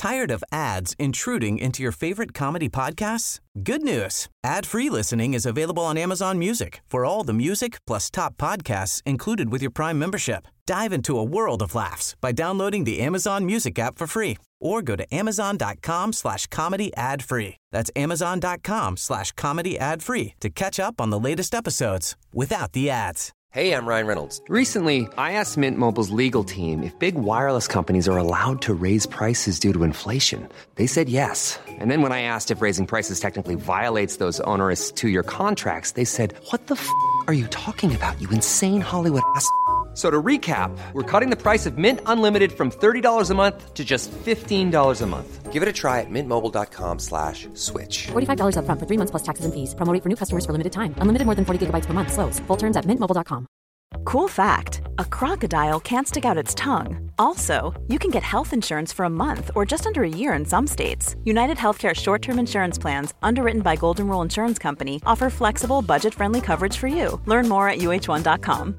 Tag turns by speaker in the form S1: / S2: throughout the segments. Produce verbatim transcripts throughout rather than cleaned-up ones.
S1: Tired of ads intruding into your favorite comedy podcasts? Good news. Ad-free listening is available on Amazon Music for all the music plus top podcasts included with your Prime membership. Dive into a world of laughs by downloading the Amazon Music app for free or go to amazon.com slash comedy ad free. That's amazon.com slash comedy ad free to catch up on the latest episodes without the ads.
S2: Hey, I'm Ryan Reynolds. Recently, I asked Mint Mobile's legal team if big wireless companies are allowed to raise prices due to inflation. They said yes. And then when I asked if raising prices technically violates those onerous two-year contracts, they said, what the f*** are you talking about, you insane Hollywood ass f- So to recap, we're cutting the price of Mint Unlimited from thirty dollars a month to just fifteen dollars a month. Give it a try at mintmobile.com slash switch.
S3: forty-five dollars up front for three months plus taxes and fees. Promo rate for new customers for limited time. Unlimited more than forty gigabytes per month. Slows full terms at mint mobile dot com.
S4: Cool fact, a crocodile can't stick out its tongue. Also, you can get health insurance for a month or just under a year in some states. United Healthcare short-term insurance plans, underwritten by Golden Rule Insurance Company, offer flexible, budget-friendly coverage for you. Learn more at u h one dot com.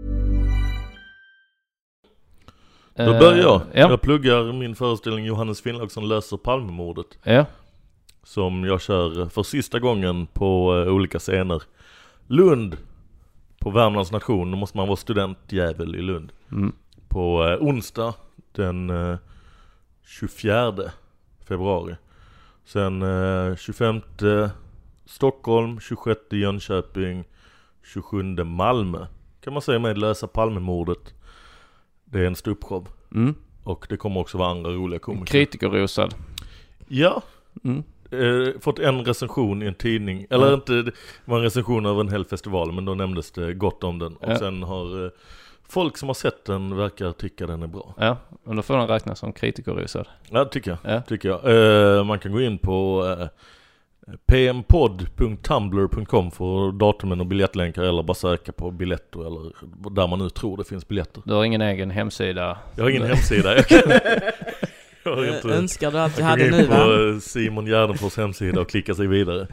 S5: Då börjar jag.
S6: Uh, ja.
S5: Jag pluggar min föreställning Johannes Finnlaugsson löser Palmemordet.
S6: Ja.
S5: Som jag kör för sista gången på uh, olika scener. Lund, på Värmlands nation. Då måste man vara studentjävel i Lund.
S6: Mm.
S5: På uh, onsdag den uh, tjugofjärde februari. Sen uh, tjugofemte Stockholm, tjugosjätte Jönköping, tjugosjunde Malmö. Kan man säga med lösa Palmemordet. Det är en ståuppshow.
S6: Mm.
S5: Och det kommer också vara andra roliga komiker.
S6: Kritikerrosad.
S5: Ja.
S6: Mm.
S5: Eh, fått en recension i en tidning. Eller
S6: mm.
S5: inte, det var en recension av en hel festival. Men då nämndes det gott om den. Och
S6: ja.
S5: sen har eh, folk som har sett den verkar tycka den är bra.
S6: Ja, och då får den räknas som kritikerrosad.
S5: Ja, tycker jag.
S6: Ja.
S5: Tycker jag. Eh, man kan gå in på eh, p m podd punkt tumblr punkt com för datumen och biljettlänkar. Eller bara söka på biljetter. Eller där man nu tror det finns biljetter.
S6: Du har ingen egen hemsida?
S5: Jag har ingen hemsida. Jag, kan, jag har inte,
S7: önskar du att jag
S5: jag
S7: hade
S5: kan
S7: nu,
S5: gå in på Simon Gärdenfors hemsida och klicka sig vidare.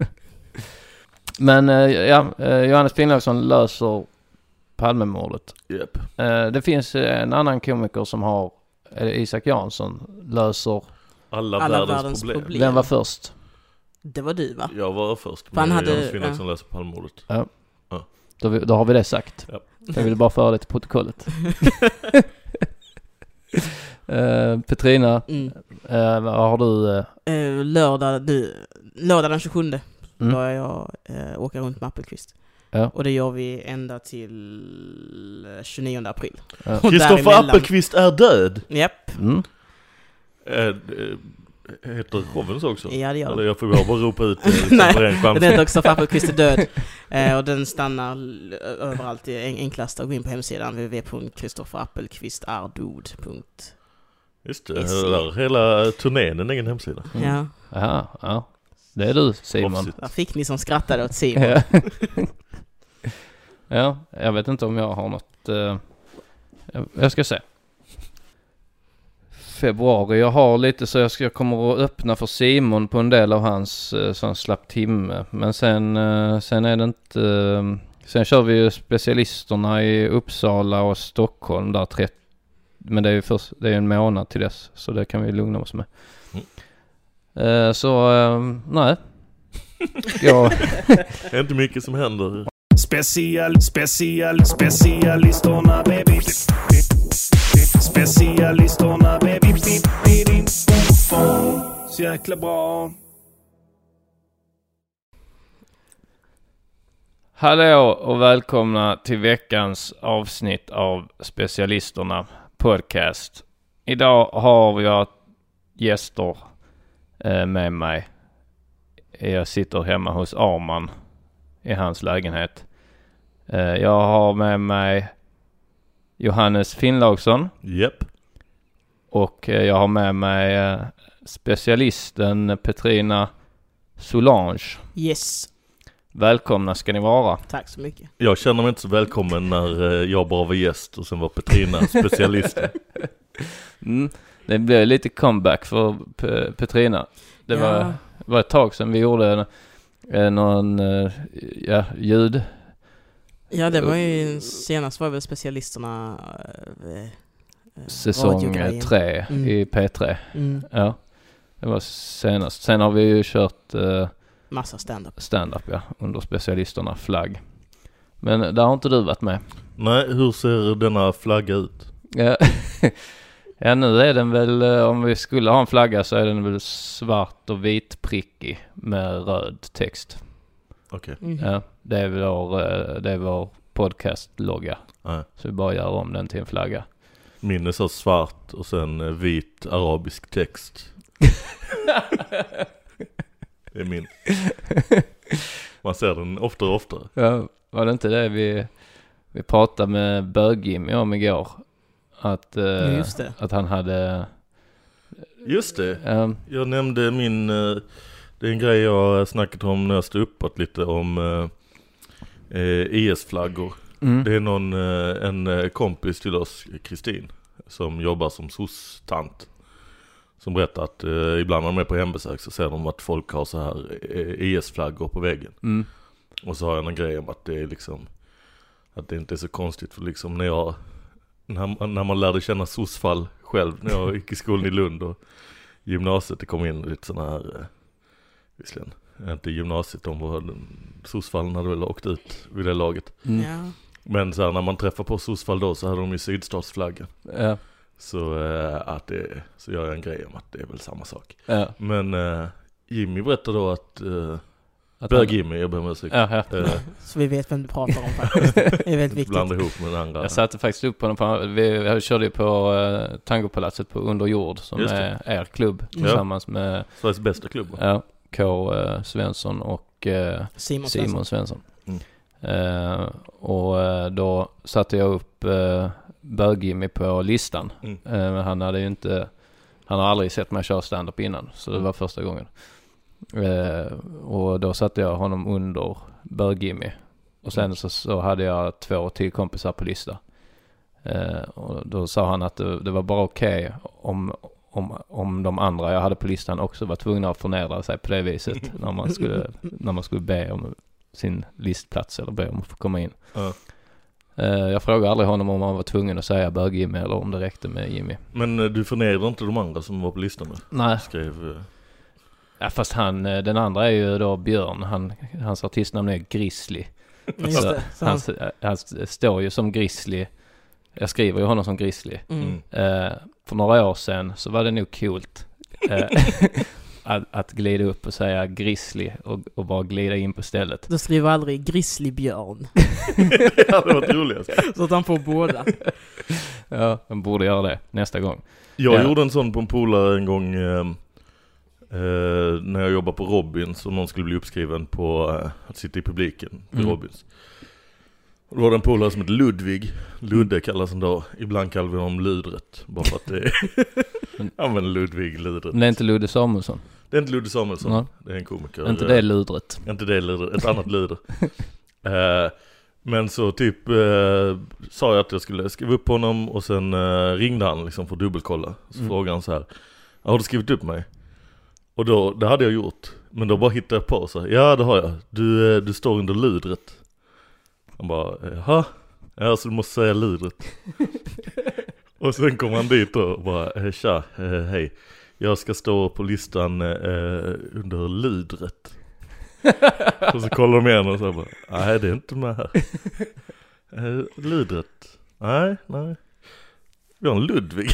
S6: Men ja, Johannes Finnlaugsson löser Palmemordet.
S5: Yep.
S6: Det finns en annan komiker som har, Isak Jansson, löser
S5: alla,
S7: alla
S5: världens,
S7: världens
S5: problem.
S7: problem.
S6: Vem var först?
S7: Det var du, va?
S5: Jag var först.
S7: Han hade,
S5: Johannes Finnlaugsson
S7: ja.
S5: löser Palmemordet.
S6: Ja. Ja. Då, då har vi det sagt.
S5: Ja.
S6: Jag vill bara föra det till protokollet. uh, Petrina,
S7: mm.
S6: uh, vad har du? Uh...
S7: Uh, lördag, du, lördag den tjugosjunde
S6: Mm.
S7: börjar jag uh, åka runt med Appelqvist.
S6: Ja.
S7: Och det gör vi ända till tjugonionde april.
S5: Kristoffer ja. Appelqvist är död.
S7: Japp.
S6: Mm.
S5: Äh, heter showen så också?
S7: Ja, det gör det.
S5: Eller jag får bara ropa ut
S7: Nej, den heter också Appelqvist är död. uh, och den stannar överallt. Det är enklast att gå in på hemsidan w w w punkt kristofferapelqvistardod punkt
S5: Just det, där, hela turnén en egen hemsida.
S7: Mm. Ja.
S6: Aha, ja. Det är du, Simon.
S7: Där fick ni som skrattade åt Simon.
S6: Ja. Ja, jag vet inte om jag har något... Uh, jag ska se. Februari, jag har lite så jag, ska, jag kommer att öppna för Simon på en del av hans uh, sån slapp timme. Men sen, uh, sen är det inte... Uh, sen kör vi ju specialisterna i Uppsala och Stockholm där trettio. Men det är ju först, det är en månad till dess. Så det kan vi lugna oss med.
S5: Mm.
S6: Uh, så, uh, nej. Ja.
S5: Det är inte mycket som händer.
S8: Special, special, specialisterna baby. Specialisterna baby. Så jäkla bra.
S6: Hallå och välkomna till veckans avsnitt av Specialisterna podcast. Idag har jag gäster eh, med mig. Jag sitter hemma hos Arman i hans lägenhet. Eh, jag har med mig Johannes Finnlaugsson.
S5: Japp.
S6: Och eh, jag har med mig eh, specialisten Petrina Solange.
S7: Yes.
S6: Välkomna ska ni vara.
S7: Tack så mycket.
S5: Jag känner mig inte så välkommen när jag bara var gäst och sen var Petrina specialisten.
S6: Mm, det blev lite comeback för P- Petrina. Det
S7: ja.
S6: var, var ett tag sedan vi gjorde en, någon ja, ljud.
S7: Ja, det var ju senast var väl specialisterna
S6: säsong
S7: radiogrejen.
S6: tre
S7: Mm.
S6: i P tre.
S7: Mm.
S6: Ja, det var senast. Sen har vi ju kört uh,
S7: Massa stand-up.
S6: stand-up, ja, under specialisterna flagg. Men där har inte du varit med.
S5: Nej, hur ser denna flagga ut?
S6: Ja, ja nu är den väl, om vi skulle ha en flagga så är den väl svart och vit prickig med röd text.
S5: Okej.
S7: Mm.
S6: Ja, det är vår, det är vår podcast-logga.
S5: Nej.
S6: Så vi bara gör om den till en flagga.
S5: Min är så svart och sen eh, vit arabisk text. Det är min. Man ser den oftare och oftare.
S6: Ja, var det inte det vi, vi pratade med Bög-Jimmy om igår? Att, eh,
S7: Just det.
S6: att han hade...
S5: Just det.
S6: Um,
S5: Jag nämnde min... eh, Det är en grej jag snackat om när jag stod uppåt lite om eh, eh, I S-flaggor.
S6: mm.
S5: Det är någon, eh, en eh, kompis till oss, Kristin, som jobbar som S O S-tant. Som berättar att eh, ibland när de är på hembesök så ser de att folk har så här eh, I S-flaggor på väggen.
S6: Mm.
S5: Och så har jag en grej om att det är liksom, att det inte är så konstigt, för liksom när jag, när, när man lärde känna S O S-fall själv, när jag gick i skolan i Lund och gymnasiet, det kom in lite sådana här, eh, visserligen, inte gymnasiet, de var, S O S-fallen hade väl åkt ut vid det laget.
S6: Mm.
S7: Ja.
S5: Men så här, när man träffar på S O S-fall då så hade de ju sydstatsflaggan.
S6: Ja.
S5: Så, eh, att det, så gör jag en grej om att det är väl samma sak.
S6: Ja.
S5: Men eh, Jimmy berättade då att, eh,
S6: Att
S5: Bög
S6: han-
S5: Jimmy, jag ber om ursäkt.
S6: Ja, ja.
S5: Eh,
S7: Så vi vet vem du pratar om faktiskt. Det är väldigt viktigt.
S5: blanda ihop med den andra.
S6: Jag satte faktiskt upp honom på, vi, vi körde ju på uh, Tangopalatset på Underjord som
S5: Just det.
S6: är er klubb
S5: Ja.
S6: tillsammans med
S5: Sveriges bästa klubb.
S6: ja, K. Uh, Svensson och uh,
S7: Simon,
S6: Simon Svensson.
S5: Mm.
S6: Uh, och uh, då satte jag upp uh, Bög-Jimmy på listan.
S5: Mm.
S6: Uh, han hade ju inte, han har aldrig sett mig köra stand-up innan, så det var första gången. Uh, och då satte jag honom under Bög-Jimmy. Och sen så, så hade jag två till kompisar på lista. Uh, och då sa han att det, det var bara okej okay om, om, om de andra jag hade på listan också var tvungna att förnedra sig på det viset när man skulle, när man skulle be om sin listplats eller be om att få komma in.
S5: Ja.
S6: Uh, jag frågade aldrig honom om han var tvungen att säga Bög-Jimmy eller om det räckte med Jimmy.
S5: Men eh, du förnedrar inte de andra som var på listan nu?
S6: Nej.
S5: Skrev... Eh,
S6: Ja, fast han, eh, den andra är ju då Björn. Han, hans artistnamn är Grizzly.
S7: Just
S6: Så
S7: det. Så
S6: han,
S7: han,
S6: han står ju som Grizzly. Jag skriver ju honom som Grizzly.
S7: mm.
S6: Eh, för några år sedan så var det nog coolt eh, att, att glida upp och säga Grizzly och, och bara glida in på stället.
S7: Du skriver aldrig Grizzlybjörn.
S5: ja, det var roligast.
S7: Så att han får båda.
S6: Ja, man borde göra det nästa gång.
S5: Jag
S6: Ja.
S5: gjorde en sån på en polare en gång eh, eh, när jag jobbade på Robins, som någon skulle bli uppskriven på eh, att sitta i publiken på
S6: Mm.
S5: Robins. Och då var det en polare som heter Ludvig. Ludde kallas han då. Ibland kallar vi honom Ludret. Bara för att det är... ja, men Ludvig Ludret.
S6: Men det är inte Ludde Samuelsson.
S5: Det är inte Ludde Samuelsson.
S6: Nej.
S5: Det är en komiker.
S6: Är inte det ludret?
S5: Inte det Ludre. Ett annat Ludre. eh, men så typ eh, sa jag att jag skulle skriva upp honom. Och sen eh, ringde han liksom för att dubbelkolla. Så
S6: Mm.
S5: frågade han så här: har du skrivit upp mig? Och då, det hade jag gjort. Men då bara hittade jag på så här: ja, det har jag. Du, eh, du står under Ludret. Han bara, jaha? Ja, så du måste säga Ludret. Och sen kom han dit och bara, tja, eh, hej. Jag ska stå på listan eh, under Ludret. Och så kollar de igen och så bara, nej, det är inte med här. Eh, Ludret. Nej, nej. Vi har en Ludvig.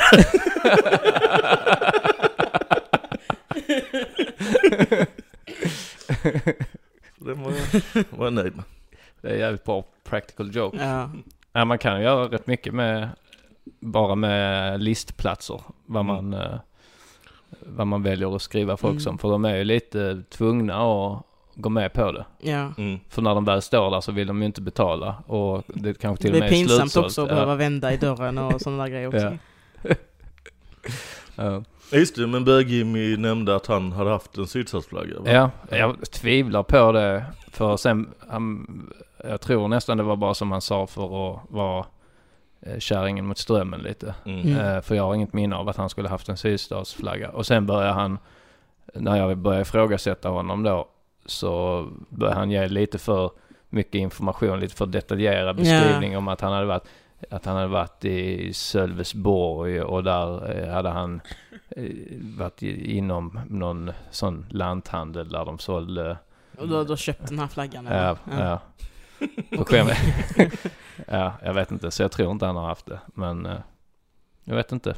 S5: Det var jag, var jag nöjd med.
S6: Det är jävligt bra practical joke.
S7: Ja.
S6: Ja, man kan göra rätt mycket med bara med listplatser. Vad man, eh, vad man väljer att skriva folk
S7: Mm.
S6: som. För de är ju lite tvungna att gå med på det.
S7: Ja.
S5: Mm.
S6: För när de väl står där så vill de ju inte betala. Och det kanske till
S7: Det
S6: och
S7: är
S6: med är
S7: pinsamt
S6: slutsålt.
S7: också att
S6: Ja.
S7: behöva vända i dörren och sådana där grejer också.
S6: Ja. Ja.
S5: Ja, just det, men Bög-Jimmy nämnde att han hade haft en sydstatsflagga, va?
S6: Ja, jag tvivlar på det. För sen, han, jag tror nästan det var bara som han sa för att vara eh, kärringen mot strömmen lite.
S5: Mm.
S7: Mm.
S6: Eh, för jag har inget minne av att han skulle haft en sydstatsflagga. Och sen började han, när jag började ifrågasätta honom då, så började han ge lite för mycket information, lite för detaljerad beskrivning om att han hade varit att han hade varit i Sölvesborg och där eh, hade han eh, varit i, inom någon sån lanthandel där de sålde.
S7: Och då, då köpte den här flaggan.
S6: Ja, ja. ja. Skäm, ja, jag vet inte, så jag tror inte han har haft det, men eh, jag vet inte.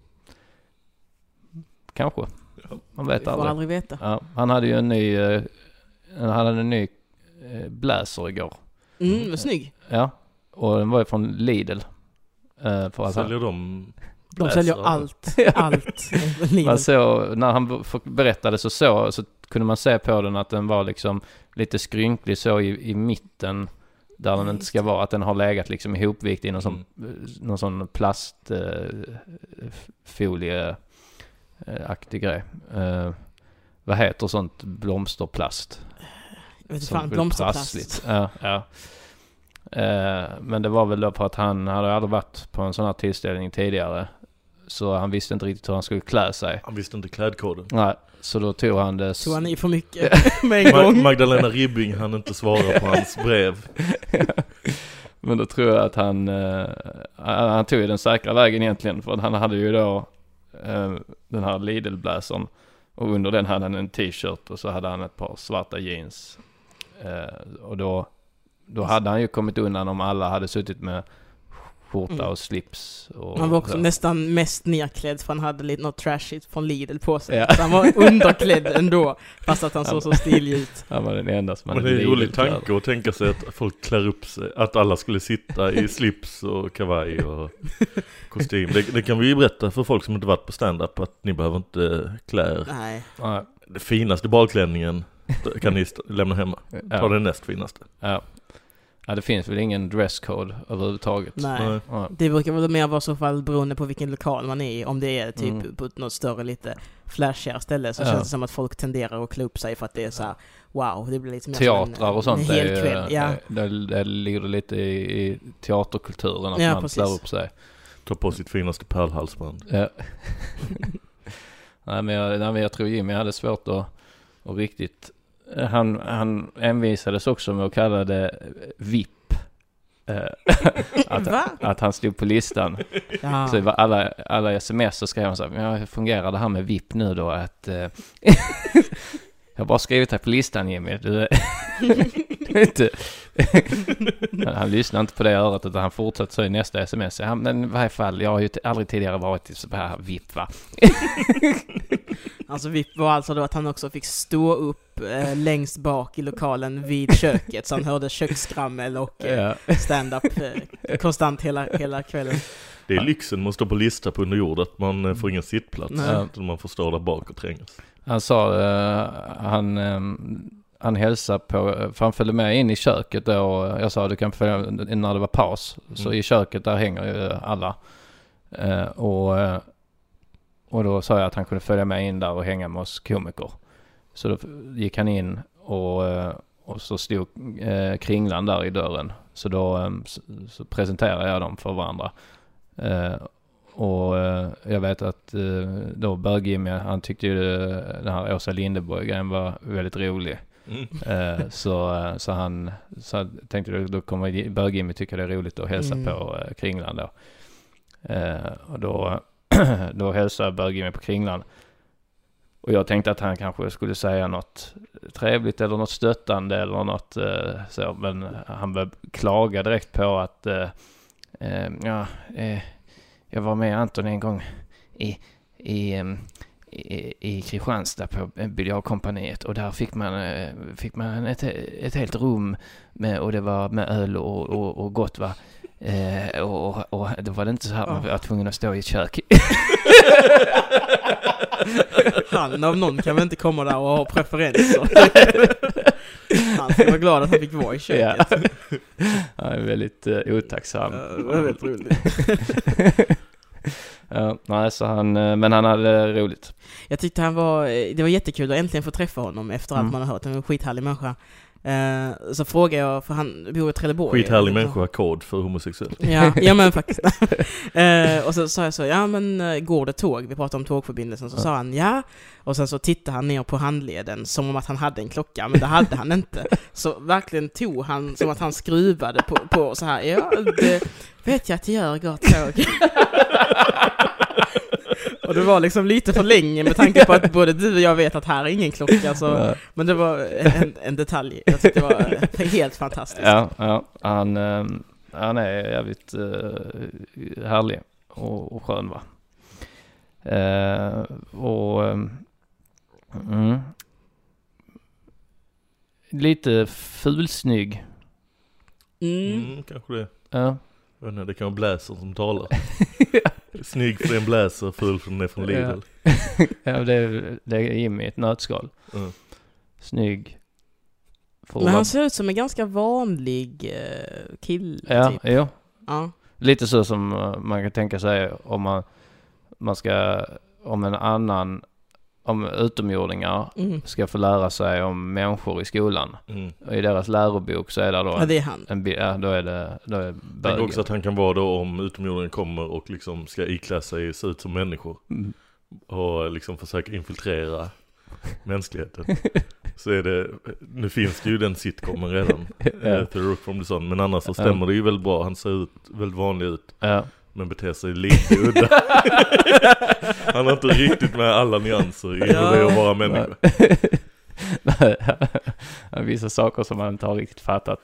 S6: Kanske. Man vet
S7: får
S6: aldrig.
S7: aldrig veta.
S6: Ja, han hade ju en ny eh, han hade en ny eh, bläser igår.
S7: Mm, vad snygg.
S6: Ja, och den var ju från Lidl. Eh, för att
S5: Säljer
S6: han,
S5: de
S7: De
S5: bläser?
S7: säljer allt. Allt.
S6: man såg, när han berättade så, så så kunde man se på den att den var liksom lite skrynklig så i, i mitten där den inte ska vara, att den har legat liksom ihopvikt i någon sån, mm. någon sån plastfolie eh, aktig grej. Eh, vad heter sånt blomsterplast?
S7: Jag vet inte fan, blomsterplast.
S6: Prassligt. Ja, ja. Eh, men det var väl då på att han hade aldrig varit på en sån här tillställning tidigare. Så han visste inte riktigt hur han skulle klä sig.
S5: Han visste inte klädkoden.
S6: Nej, så då tog han det...
S7: Tog han i för mycket med en gång.
S5: Magdalena Ribbing hann inte svara på hans brev.
S6: Men då tror jag att han... Eh, han tog ju den säkra vägen egentligen. För att han hade ju då eh, den här Lidl-bläsern. Och under den hade han en t-shirt och så hade han ett par svarta jeans. Eh, och då, då hade han ju kommit undan om alla hade suttit med skjorta mm. och slips. Och
S7: han var också
S6: så.
S7: Nästan mest nerklädd för han hade lite något trashigt från Lidl på sig.
S6: Ja.
S7: Så han var underklädd ändå fast att han såg så stilig ut.
S6: Han var den enda som
S5: hade. Men det är en rolig tanke att tänka sig att folk klär upp sig. Att alla skulle sitta i slips och kavaj och kostym. Det, det kan vi ju berätta för folk som inte varit på stand-up att ni behöver inte klä.
S7: Nej.
S6: Nej.
S5: Det finaste balklänningen kan ni lämna hemma. Ta
S6: ja.
S5: det näst finaste.
S6: Ja. Ja, det finns väl ingen dresscode överhuvudtaget.
S7: Nej.
S5: Nej.
S7: Ja. Det brukar väl mer vara så fall beroende på vilken lokal man är i. Om det är typ mm. på något större, lite flashigare ställe så ja. känns det som att folk tenderar att klä upp sig för att det är så här, wow, det blir lite mer
S6: teatrar en, och sånt
S7: en hel
S6: är,
S7: kväll. Ja.
S6: Det, det ligger lite i, i teaterkulturen att
S7: ja,
S6: man klär upp sig.
S5: Ta på sitt finaste pärlhalsband.
S6: Ja. nej, men jag, nej, men jag tror Jimmy hade svårt att, att riktigt... Han, han envisades också med att kalla det V I P. att, att han stod på listan. Ja. Så var alla, alla sms så skrev han så här, hur fungerar det här med V I P nu då? Att, eh, jag har bara skrivit här på listan, Jimmy. Du, du inte. Han lyssnade inte på det örat utan han fortsatte så i nästa sms. Ja, men i varje fall, jag har ju aldrig tidigare varit i så här V I P, va?
S7: Alltså V I P var alltså då att han också fick stå upp eh, längst bak i lokalen vid köket så han hörde kökskrammel och eh, stand-up eh, konstant hela, hela kvällen.
S5: Det är lyxen man står på lista på under jord att man eh, får ingen sittplats.
S6: Nej.
S5: Utan man får stå där bak och trängas.
S6: Han sa, eh, han, eh, han hälsade på, för han följde med in i köket då, och jag sa du kan följa när det var paus. Så mm. i köket där hänger ju alla. Eh, och Och då sa jag att han kunde följa med in där och hänga med oss komiker. Så då gick han in och, och så stod eh, Kringland där i dörren. Så då eh, så, så presenterade jag dem för varandra. Eh, och eh, jag vet att eh, då Bergim, han tyckte ju den här Åsa Linderborg-grejen var väldigt rolig. Mm. Eh, så, så han så tänkte då, då kommer Bergim tycka det är roligt att hälsa mm. på eh, Kringland då. Eh, och då då hälsade Bergim på Kringland. Och jag tänkte att han kanske skulle säga något trevligt eller något stöttande eller något eh, så. Men han började klaga direkt på att eh, eh, ja, eh, jag var med Anton en gång i, i, i, i Kristianstad på biljardkompaniet och där fick man, eh, fick man ett, ett helt rum med, och det var med öl och, och, och gott, va? Eh, och, och, och då var det inte så här man var tvungen att stå i ett kök.
S7: Han av någon kan väl inte komma där och ha preferenser. Han ska vara glad att han fick vara i köket.
S6: Ja. Han är väldigt uh, otacksam.
S7: Ja, det var väldigt roligt.
S6: Ja, nej, så han, men han hade roligt.
S7: Jag tyckte han var, det var jättekul att äntligen få träffa honom efter allt mm. man har hört. Han var en skithärlig människa. Eh, så frågar jag, för han bor i Trelleborg.
S5: Skithärlig människa, kod för homosexuell.
S7: Ja, ja men faktiskt. eh, och så sa jag så, ja men går det tåg? Vi pratade om tågförbindelsen. Så ja. sa han ja. Och sen så tittade han ner på handleden som om att han hade en klocka, men det hade han inte. Så verkligen tog han som att han skruvade på, på så här, ja det vet jag att det gör, gott tåg. Och det var liksom lite för länge med tanke på att både du och jag vet att här är ingen klocka. Så, men det var en, en detalj. Jag tyckte det var helt fantastiskt.
S6: Ja, ja han, han är jävligt uh, härlig och, och skön, va? Uh, och um, mm, lite fulsnygg.
S7: Mm.
S5: Mm, kanske det.
S6: Ja.
S5: Inte, det kan vara Bläser som talar. Snygg för en Bläser, full för den är från Lidl.
S6: Ja, ja det, är, det är Jimmy, ett nötskal. Mm. Snygg.
S7: Men han ser ut som en ganska vanlig uh, kille.
S6: Ja,
S7: typ.
S6: ja.
S7: ja.
S6: Lite så som uh, man kan tänka sig om man, man ska, om en annan, om utomjordingar mm. ska få lära sig om människor i skolan. Mm. Och i deras lärobok så är det då
S7: ja, det är han.
S6: En, ja, då är det, då är
S5: Tänk också att han kan vara då om utomjordingar kommer och liksom ska iklä sig, se ut som människor. Mm. Och liksom försöka infiltrera mänskligheten. Så är det, nu finns det ju den sitcomen redan. Ja. The Rook from the Sun. Men annars så stämmer ja. det ju väldigt bra. Han ser ut väldigt vanlig ut. Ja. Men beter sig lite udda. Han har inte riktigt med alla nyanser i hur det är att vara människa.
S6: Nej, vissa saker som man inte har riktigt fattat.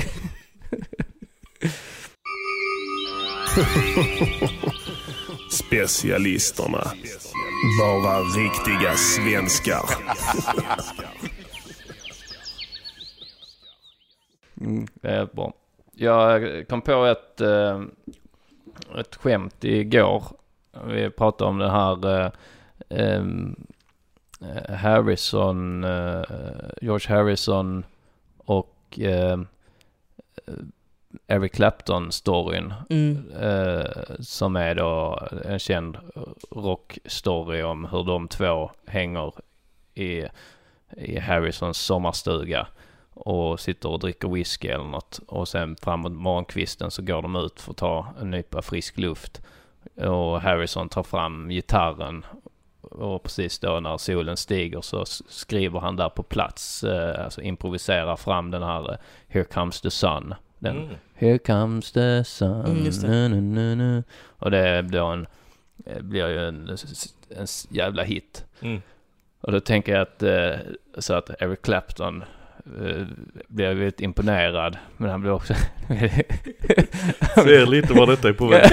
S8: Specialisterna. Bara riktiga svenskar.
S6: Mm, det är bra. Jag kom på ett... Uh, ett skämt igår. Vi pratade om den här eh, eh, Harrison eh, George Harrison och eh, Eric Clapton storyn mm. eh, som är då en känd rockstory om hur de två hänger i, i Harrisons sommarstuga och sitter och dricker whisky eller något. Och sen framåt morgonkvisten så går de ut för att ta en nypa frisk luft. Och Harrison tar fram gitarren. Och precis då när solen stiger så skriver han där på plats. Eh, alltså improviserar fram den här uh, Here Comes the Sun. Den mm. Here Comes the Sun. Mm, just det. Nu, nu, nu. Och det blir, en, blir ju en, en jävla hit. Mm. Och då tänker jag att, eh, så att Eric Clapton Uh, blev väldigt imponerad, men han blev också
S5: ser lite vad detta är på väg.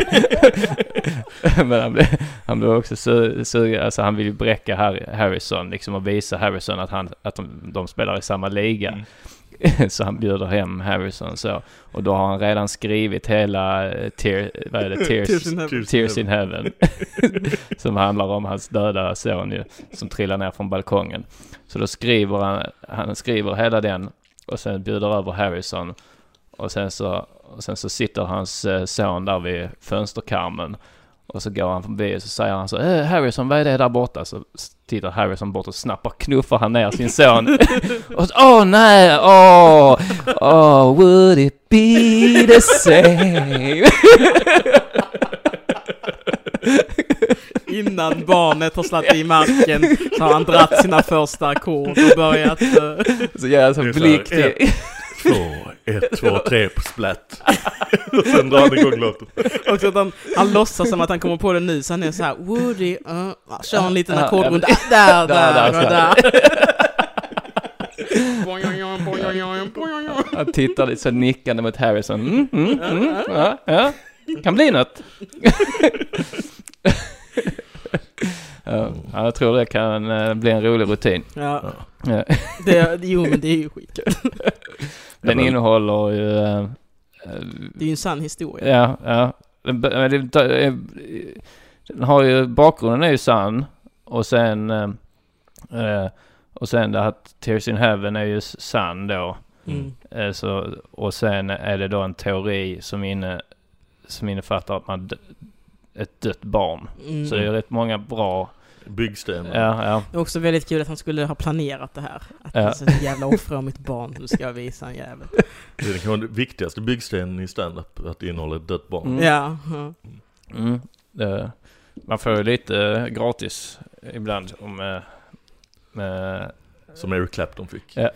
S6: Men han blev, han blev också så, så alltså han vill ju bräcka Harry, Harrison liksom och visa Harrison att, han, att de, de spelar i samma liga. Mm. Så han bjuder hem Harrison så. Och då har han redan skrivit hela tear, vad är det? Tears, Tears in Heaven, Tears in Heaven. Som handlar om hans döda son ju, som trillar ner från balkongen. Så då skriver han, han skriver hela den och sen bjuder över Harrison. Och sen så, och sen så sitter hans son där vid fönsterkarmen. Och så går han förbi och så säger han så eh, Harrison, vad är det där borta? Så tittar Harrison bort och snappar, knuffar han ner sin son. Och så, åh nej, åh, åh, would it be the same?
S7: Innan barnet har slagit i marken så har han dratt sina första ackord och börjat... Uh...
S6: Så gör jag så blick till...
S5: Två, ett, två, tre på splatt. Och sen drar han igång låten.
S7: Och så att han, han låtsas som att han kommer på det nu. Så han är så här, Woody, uh, kör en liten ackordrunda. Där, där, där, där.
S6: Han tittar lite så nickande mot Harrison. Mm, mm, mm, ja, ja. Kan bli något. Ja, jag tror det kan uh, bli en rolig rutin.
S7: Ja. Ja. Det, jo, men det är ju skitkul.
S6: Den innehåller ju... Uh,
S7: det är ju en sann historia.
S6: Ja, ja. Den, den, den har ju... Bakgrunden är ju sann. Och sen... Uh, och sen det att Tears in Heaven är ju sann då. Mm. Uh, så, och sen är det då en teori som, inne, som innefattar att man... ett dött barn. Mm. Så det är rätt många bra
S5: byggsten.
S6: Ja, ja.
S7: Det är också väldigt kul att han skulle ha planerat det här. Att
S6: Ja.
S7: ja. så jävla offra av mitt barn, nu ska jag visa en jävel.
S5: Det är kanske den viktigaste byggstenen i stand-up, att det innehåller ett dött barn.
S6: Mm.
S7: Ja, ja.
S6: Mm. Det, man får ju lite gratis ibland om med, med
S5: Som Eric Clapton fick.
S6: Ja.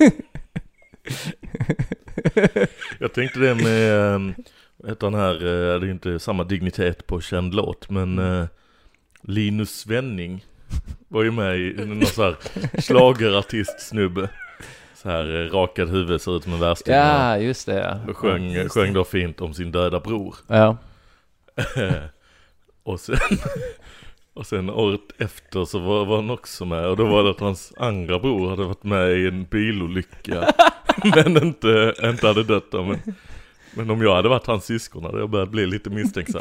S5: Jag tänkte det med ähm, heter han här, äh, det är inte samma dignitet på känd låt, men äh, Linus Svenning var ju med i någon så här schlagerartist-snubbe. Så här äh, rakad huvud, ser ut som en värsting.
S6: Ja, just det. Ja.
S5: Och sjöng,
S6: Ja,
S5: sjöng då fint om sin döda bror.
S6: Ja.
S5: och sen och sen året efter så var, var han också med, och då var det att hans andra bror hade varit med i en bilolycka men inte, inte hade dött då, men, men om jag hade varit hans syskon hade jag börjat bli lite misstänksam.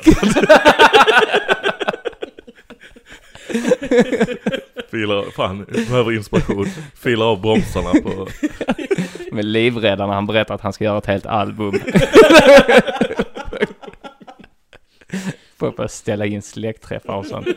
S5: Filar, fan, behöver inspiration. Filar av bromsarna på...
S6: Med livrädda när han berättar att han ska göra ett helt album. Får bara ställa in släktträffar och sånt.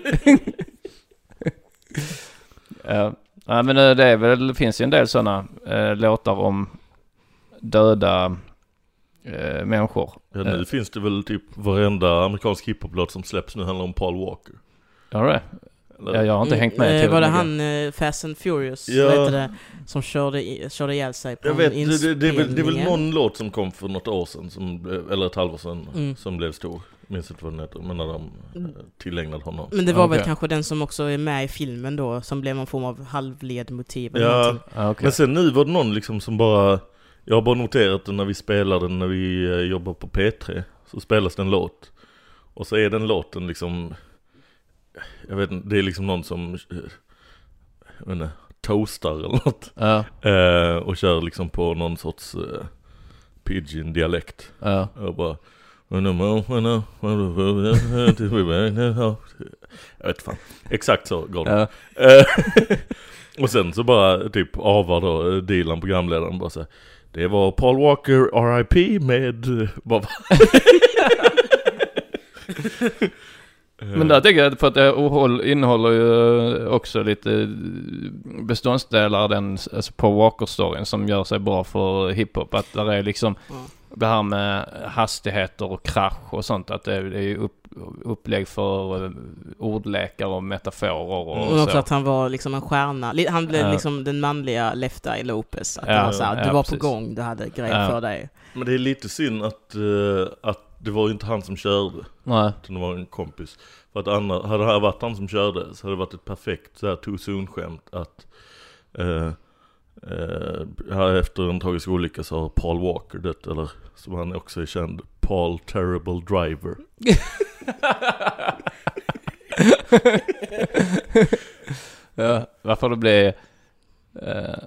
S6: Ja. Ja, men det är väl, det finns ju en del sådana äh, låtar om döda äh, människor.
S5: Ja, nu
S6: äh.
S5: finns det väl typ varenda amerikansk hiphop-låt som släpps nu handlar om Paul Walker.
S6: Ja, det. Ja, jag har inte
S7: Mm,
S6: hängt med
S7: eh,
S6: till
S7: var det
S6: mycket.
S7: han eh, Fast and Furious,
S5: Ja.
S7: vad heter det, som körde, i, körde ihjäl sig på
S5: Jag vet,
S7: en
S5: det, det, det, är väl, det är väl
S7: inspelningen?
S5: någon låt som kom för något år sedan, som, blev- eller ett halvår sedan,
S7: Mm.
S5: som blev stor. Jag minns inte vad den heter, men när de eh, tillägnade honom.
S7: Men det var
S6: Okej.
S7: väl kanske den som också är med i filmen då, som blev någon form av halvledmotiv eller
S5: Ja,
S7: någonting.
S6: Ja, okay.
S5: men sen nu var det någon liksom som bara... Jag har bara noterat det när vi spelade, när vi eh, jobbar på P tre. Så spelas det en låt. Och så är den låten liksom... Jag vet inte, det är liksom någon som... eh, Jag vet inte, toastar eller något.
S6: Ja,
S5: Eh, och kör liksom på någon sorts eh, pidgin-dialekt.
S6: ja.
S5: Och bara... Jag vet fan. Exakt så går det.
S6: Ja.
S5: Eh, och sen så bara typ avar då eh, Dylan, programledaren, bara så här, det var Paul Walker R I P med eh, bara,
S6: Men där tänker jag, för att det ohåll- innehåller ju också lite beståndsdelar, den, alltså på Walker-storyn, som gör sig bra för hiphop. Att där är liksom
S7: Ja.
S6: det här med hastigheter och krasch och sånt, att det är, det är ju upp, upplägg för uh, ordlekar och metaforer och
S7: Och också
S6: så.
S7: att han var liksom en stjärna. Li- Han blev
S6: Ja.
S7: liksom den manliga Left Eye Lopez. Att
S6: Ja,
S7: det var så här,
S6: ja,
S7: du var
S6: precis.
S7: på gång, du hade grejer
S6: Ja.
S7: för dig.
S5: Men det är lite synd att, eh, att det var ju inte han som körde,
S6: Nej.
S5: utan det var en kompis. För att annars, hade det här varit han som körde, så hade det varit ett perfekt så här too soon-skämt att eh, eh, här efter en tragisk olycka så har Paul Walker dött, eller som han också är känd, Paul Terrible Driver.
S6: Ja, varför det blir uh,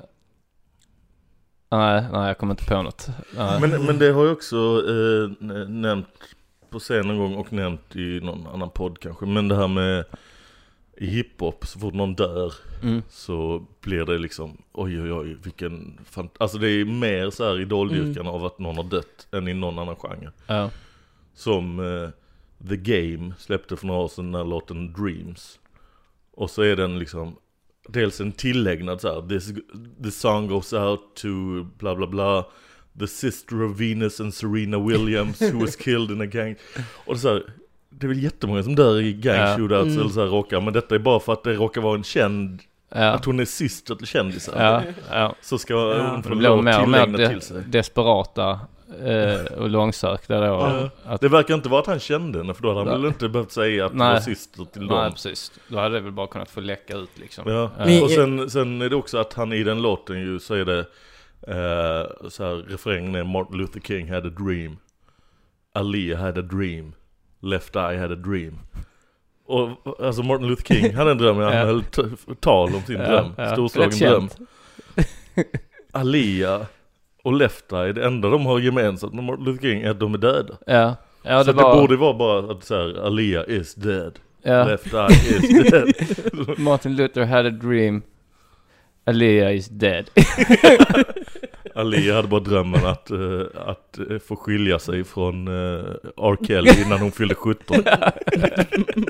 S6: nej, nej, jag kommer inte på något. Nej.
S5: Men, men det har jag också eh, n- nämnt på scen en gång och nämnt i någon annan podd kanske. Men det här med i hiphop, så fort någon dör
S6: Mm.
S5: så blir det liksom, oj oj oj, vilken fant- alltså det är mer så här idoldyrkan av att någon har dött än i någon annan genre.
S6: Ja.
S5: Som eh, The Game släppte för några år sedan, den här låten Dreams. Och så är den liksom dels en tillägnad så här, this, the song goes out to bla bla bla, the sister of Venus and Serena Williams who was killed in a gang. Och det är så här, det är väl jättemånga som dör i gang
S6: Ja.
S5: shootouts
S7: Mm.
S5: eller så här råkar, men detta är bara för att det råkar vara en känd,
S6: Ja.
S5: att hon är syster till kändisar.
S6: Ja, ja.
S5: Så ska
S7: Ja.
S5: hon få
S6: Det blir
S5: lov
S6: mer och mer
S5: tillägna
S6: de-
S5: till sig.
S6: desperata eh, och långsökta då.
S5: Ja.
S6: Att,
S5: Det verkar inte vara att han kände henne, för då hade han
S6: Nej.
S5: väl inte behövt säga att
S6: Nej.
S5: det var syster till
S6: nej,
S5: dem.
S6: precis. Då hade det väl bara kunnat få läcka ut liksom.
S5: Ja.
S7: Men-
S5: Och sen, sen är det också att han i den låten ju säger det eh, så här, refrängen är Martin Luther King had a dream, Aaliyah had a dream, Left Eye had a dream. Och alltså Martin Luther King hade en dröm, han
S6: Ja.
S5: höll t- tal om sin
S6: Ja,
S5: dröm,
S6: ja.
S5: storslagen
S6: Rätt
S5: dröm.
S6: känt.
S5: Aaliyah och Left Eye, det enda de har gemensamt med Martin Luther King är att de är döda.
S6: Ja, ja
S5: Så
S6: det
S5: det,
S6: var...
S5: det borde vara bara att så här, Aaliyah is dead,
S6: ja.
S5: Left Eye is dead.
S6: Martin Luther had a dream. Aaliyah is dead.
S5: Aaliyah hade bara drömmen att, uh, att uh, få skilja sig från uh, R. Kelly innan hon fyllde sjutton.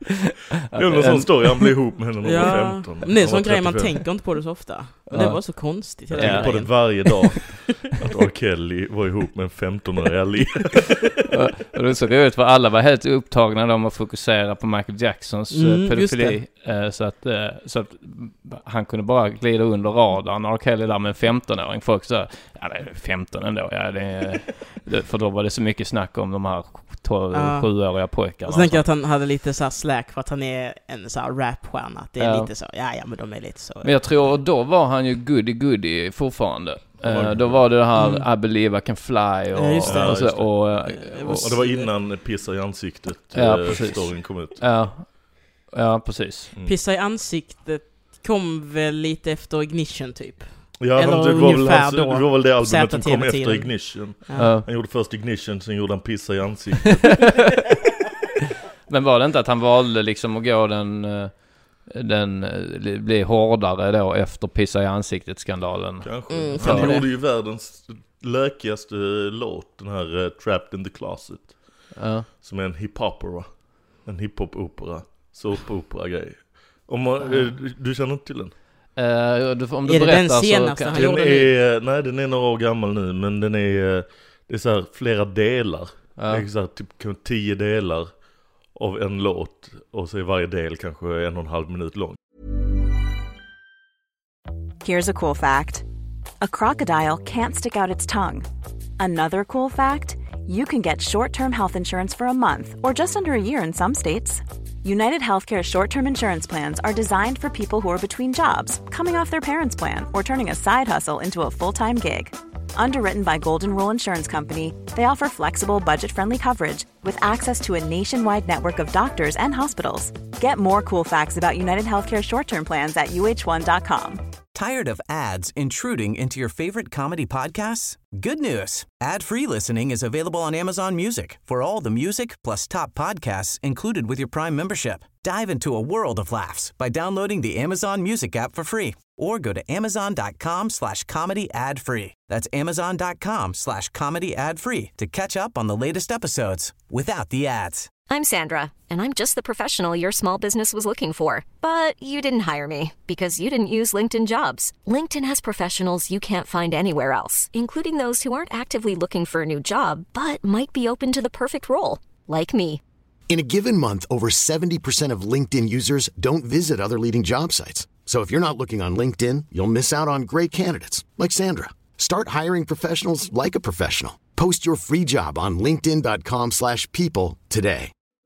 S5: Det är en sån story, han blev ihop med henne när hon var
S7: Ja,
S5: femton.
S7: men det är en sån
S5: Han var
S7: grej man
S5: trettiofem.
S7: tänker inte på det så ofta. Men
S6: Ja.
S7: det var så konstigt.
S5: Jag
S7: hela
S5: tänker på det
S7: grejen.
S5: varje dag. Att R. Kelly var ihop med en femton-årig Ali.
S6: Och det är så roligt för alla var helt upptagna de att fokusera på Michael Jacksons
S7: Mm,
S6: mm, pedofili. Eh, så, att, eh, så att han kunde bara glida under radarn. R. Kelly där med en femton-åring. Folk sa, ja det är femton ändå. Ja, det är, det, för då var det så mycket snack om de här tolv,
S7: Ja.
S6: sjuåriga pojkarna.
S7: Och så tänker jag att han hade lite så här slack för att han är en så här rapstjärna. Att det är
S6: Ja.
S7: lite så, ja ja men de är lite så.
S6: Men jag tror då var han ju goody goody fortfarande.
S5: var-
S6: Eh, då var det det här
S7: Mm.
S6: I believe I can fly och,
S7: Ja, just det.
S6: och, så,
S5: Ja, just det.
S6: och,
S7: Det
S6: och,
S7: var
S5: Och det var innan Pissa i ansiktet
S6: Ja,
S5: eh,
S6: precis.
S5: storyn kom ut.
S6: ja, ja, precis.
S5: Mm.
S7: Pissa i ansiktet kom väl lite efter Ignition typ.
S5: Ja,
S7: Eller
S5: men det var, väl
S7: ungefär
S5: hans,
S7: då.
S5: det var väl det albumet som kom
S7: Z-T V-tiden.
S5: efter Ignition.
S7: Ja.
S6: Ja.
S5: Han gjorde först Ignition, sen gjorde han Pissa i ansiktet.
S6: Men var det inte att han valde liksom att gå den, eh, den eh, bli hårdare då efter Pissa i ansiktet-skandalen?
S5: Kanske.
S7: Mm,
S5: Han
S7: kanske
S5: gjorde
S7: det.
S5: ju världens lökigaste låt, den här uh, Trapped in the Closet.
S6: Ja.
S5: Som är en hiphopera. En hiphop-opera. Soap-opera-grej. Om man, eh, du, du känner inte till den?
S6: Eh, du, om du
S7: Är det den
S6: berättar
S7: senaste
S6: så
S7: han
S6: kan,
S5: Den
S7: gjorde
S5: är, nej, den är några år gammal nu, men den är, eh, det är så här flera delar.
S6: ja.
S5: Det är så här, typ kanske tio delar av en låt. Och så är varje del kanske en och en halv minut lång.
S4: Here's a cool fact. A crocodile can't stick out its tongue. Another cool fact, you can get short-term health insurance for a month or just under a year in some states. United Healthcare short-term insurance plans are designed for people who are between jobs, coming off their parents' plan, or turning a side hustle into a full-time gig. Underwritten by Golden Rule Insurance Company, they offer flexible, budget-friendly coverage with access to a nationwide network of doctors and hospitals. Get more cool facts about United Healthcare short-term plans at U H one dot com.
S1: Tired of ads intruding into your favorite comedy podcasts? Good news. Ad-free listening is available on Amazon Music for all the music plus top podcasts included with your Prime membership. Dive into a world of laughs by downloading the Amazon Music app for free or go to amazon.com slash comedy ad free. That's amazon.com slash comedy ad free to catch up on the latest episodes without the ads.
S9: I'm Sandra, and I'm just the professional your small business was looking for. But you didn't hire me because you didn't use LinkedIn Jobs. LinkedIn has professionals you can't find anywhere else, including those who aren't actively looking for a new job, but might be open to the perfect role, like me.
S10: In a given month, over seventy percent of LinkedIn users don't visit other leading job sites. So if you're not looking on LinkedIn, you'll miss out on great candidates like Sandra. Start hiring professionals like a professional. Post your free job on linkedin.com slash people today.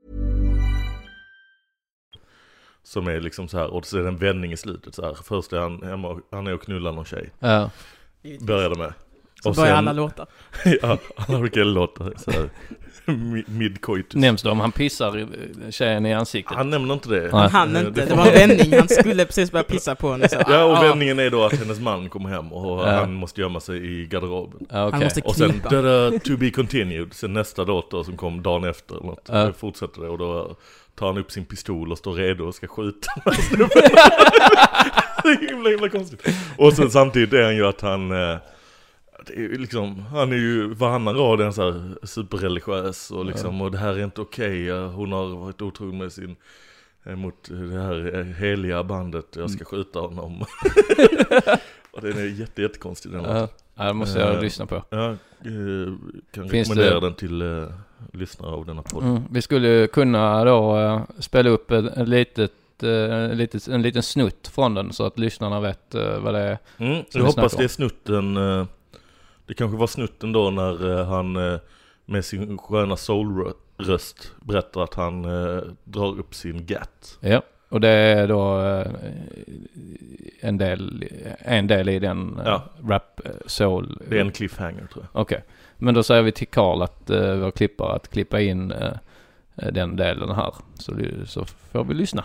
S5: Som är liksom så här, och så är det en vändning i slutet så här. Först är han hemma, han är och knullar någon tjej.
S6: Ja.
S5: Började med.
S7: Så
S5: Och
S7: börjar
S5: sen-
S7: alla låta.
S5: Ja, alla olika låtar så här. mi- Mid-coitus.
S6: Nämns det om han pissar i- tjejen i ansiktet?
S5: Han nämner inte det.
S6: Nej.
S7: Han
S5: Eh,
S7: inte, det
S5: får-
S7: var en vändning. Han skulle precis börja pissa på henne. Så,
S5: Ja, och
S7: ah,
S5: vändningen är då att hennes man kommer hem och
S6: Ja.
S5: han måste gömma sig i garderoben.
S6: Ja, okej.
S7: Han måste
S5: Och sen
S7: knipa.
S5: da-da, to be continued. Sen nästa låt då, som kom dagen efter eller något.
S6: Ja.
S5: Så fortsätter det och då tar han upp sin pistol och står redo och ska skjuta den här snubben. Det är himla, himla konstigt. Och sen samtidigt är han ju att han eh, det är ju liksom, han är ju varannan rad är han så här superreligiös och liksom, och det här är inte okej. Hon har varit otrogen med sin eh, mot det här eh, heliga bandet. Jag ska skjuta honom. Och den är jätte, jättekonstig den låten.
S6: Ja, ja, det måste jag
S5: Eh,
S6: lyssna på.
S5: Ja, eh, kan
S6: Finns
S5: rekommendera
S6: det-
S5: den till eh, lyssnare av denna podd.
S6: Mm. Vi skulle kunna då eh, spela upp ett, ett litet, eh, litet, en liten snutt från den så att lyssnarna vet eh, vad det är.
S5: Mm,
S6: Som
S5: jag
S6: vi
S5: hoppas
S6: snackar
S5: det är
S6: om.
S5: snutten. eh, Det kanske var snutten då när eh, han eh, med sin sköna soul-röst berättar att han eh, drar upp sin gat.
S6: Ja, och det är då eh, en del, en del i den eh,
S5: Ja.
S6: rap eh, soul.
S5: Det är en cliffhanger tror jag.
S6: Okej, men då säger vi till Carl att uh, vår klippare att klippa in uh, den delen här. Så, det- så får vi lyssna.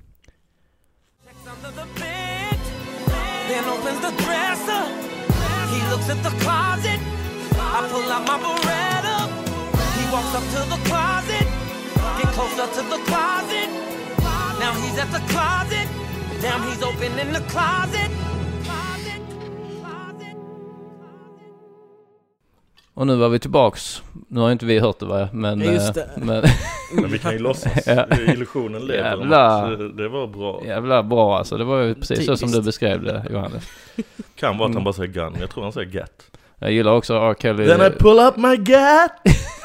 S11: Then opens the dresser. He looks at the closet. I pull out my Beretta. He walks up to the closet. Get closer to the closet. Now he's at the closet. Now he's opening the closet. Closet. Closet.
S6: Och nu var vi tillbaks. Nu har inte vi hört det, va? Men,
S7: ja, just det.
S6: men,
S5: men vi kan ju låtsas. Ja. Illusionen lever.
S6: Jävla,
S5: det var bra.
S6: Jävla bra alltså. Det var ju precis
S7: Typiskt.
S6: så som du beskrev det, Johannes.
S5: Kan vara att han bara säger gun. Jag tror han säger gat.
S6: Jag gillar också R. Kelly.
S5: Then I pull up my gat!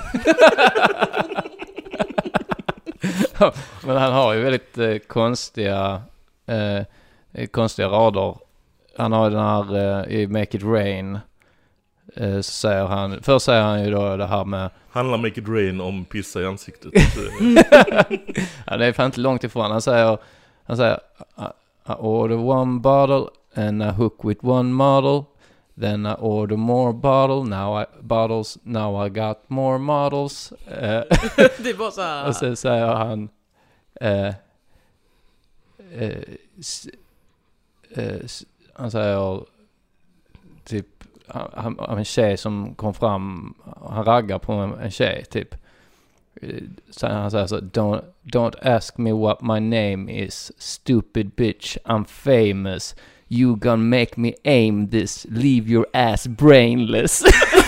S6: Men han har ju väldigt eh, konstiga eh, konstiga rader. Han har den här eh, i Make It Rain eh, så säger han, först säger han ju då det här med
S5: handlar Make It Rain om pissa i ansiktet.
S6: ja, det är fan inte långt ifrån. Han säger han säger I order one bottle and I hook with one model. Then I order more bottle, now I, bottles, now I got more models. Uh,
S7: det är bara så här.
S6: Och sen säger han uh, uh, s, uh, s, han säger typ han, han, en tjej som kom fram, han raggar på en, en tjej typ. Så han säger så, don't, don't ask me what my name is, stupid bitch, I'm famous. You gonna make me aim this, leave your ass brainless.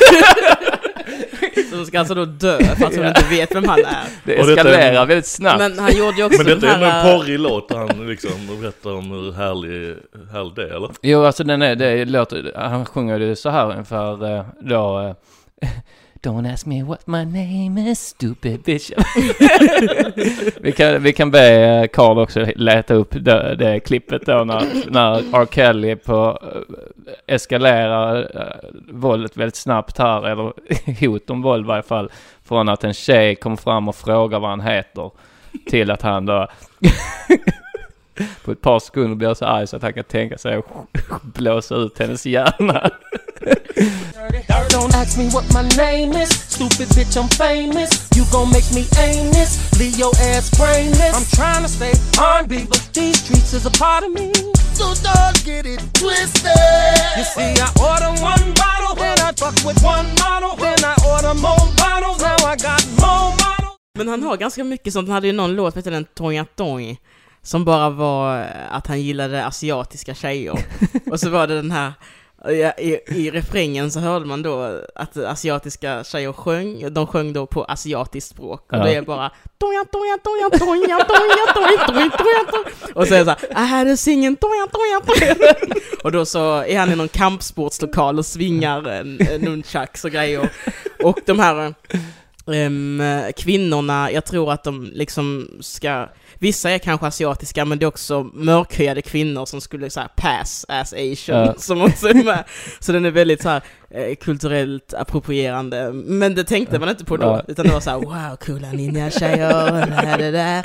S7: Så hon ska alltså då dö för att hon inte vet vem han är.
S6: Det eskalerar väldigt snabbt.
S7: Men han gjorde ju också
S5: men detta
S7: den här...
S5: är en porrig låt han liksom berättar om hur härlig, härlig det är, eller?
S6: Jo, alltså den är, det låter, han sjunger det så här ungefär då... Don't ask me what my name is, stupid bitch. vi, kan, vi kan be Carl också leta upp det, det klippet då när, när R. Kelly på uh, eskalerar uh, våldet väldigt snabbt här, eller hot om våld i varje fall, från att en tjej kom fram och frågar vad han heter till att han då på ett par sekunder blir så arg så att han kan tänka sig att blåsa ut hennes hjärna.
S11: Don't ask me what my name is, stupid bitch, I'm famous. You gon' make me aim this, leave your ass brainless. I'm trying to stay R and B, but these streets is a part of me. So don't get it twisted. You see, I order one bottle, then I fuck with one model, then I order more bottles, now I got more models.
S7: Men han har ganska mycket sånt. Han hade ju någon låt, vet du, den Tonga Tong, som bara var att han gillade asiatiska tjejer. Och så var det den här I, i, i refrängen så hörde man då att asiatiska tjejer sjöng. De sjöng då på asiatiskt språk. Och ja. Det är bara toja, toja, toja, toja, toja, toja, toja, toja. Och så är det så här, I had a singing toja, toja, toja. Och då så är han i någon kampsportslokal och svingar en, en nunchucks och grejer. Och de här um, kvinnorna, jag tror att de liksom ska... Vissa är kanske asiatiska, men det är också mörkhyade kvinnor som skulle så här pass as Asian, ja. Som också är med. Så den är väldigt så här eh, kulturellt approprierande. Men det tänkte man inte på då, ja. Utan det var så här, wow, coola ninja-tjejer, det här, det där.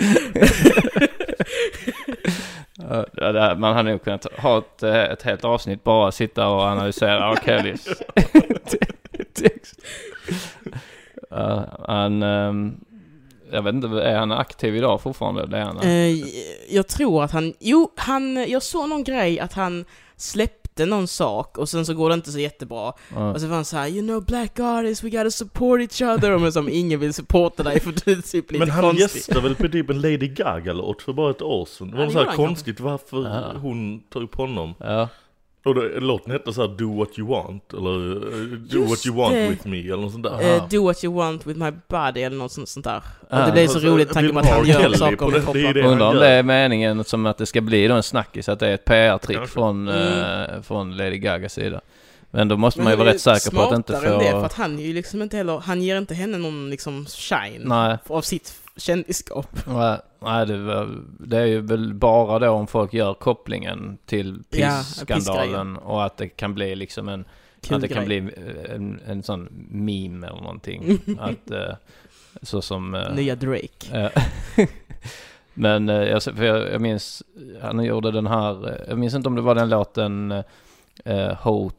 S6: Ja, det här, man hade nog kunnat ha ett, ett helt avsnitt bara sitta och analysera R. Kellys text. Uh, han... Um, Jag vet inte, är han aktiv idag fortfarande? Det är han,
S7: eh, jag tror att han... Jo, han, jag såg någon grej att han släppte någon sak och sen så går det inte så jättebra. Mm. Och så var han så här, you know, black artists, we gotta support each other. Och men som ingen vill supporta dig för du är typ lite
S5: men han
S7: konstig.
S5: gästade väl på typ en Lady Gaga-låt för bara ett år sedan. Det var ja, så här konstigt varför ja. Hon tar upp honom. Ja. Och det, låten heter så här Do What You Want eller uh, Do Just What You Want det. With Me eller något sånt där.
S7: Uh, do What You Want With My Body eller något sånt, sånt där. Ah. Och det blir så alltså, roligt tanke på att han gör Kelly saker med kroppen.
S6: Undrar om det är meningen som att det ska bli då en snackis, att det är ett P R-trick ja, från, mm. uh, från Lady Gagas sida. Men då måste men man ju vara rätt säker på att inte få...
S7: Det, för att han är ju liksom inte heller, han ger inte henne någon liksom shine Nej. Av sitt kändisskap.
S6: Nej, nej det, det är ju väl bara då om folk gör kopplingen till pissskandalen ja, och att det kan bli liksom en att det kan bli en, en sån meme eller någonting. att, uh, så som... Uh,
S7: Nya Drake.
S6: Uh, men uh, jag, för jag, jag minns, han gjorde den här, jag minns inte om det var den låten uh, Hot,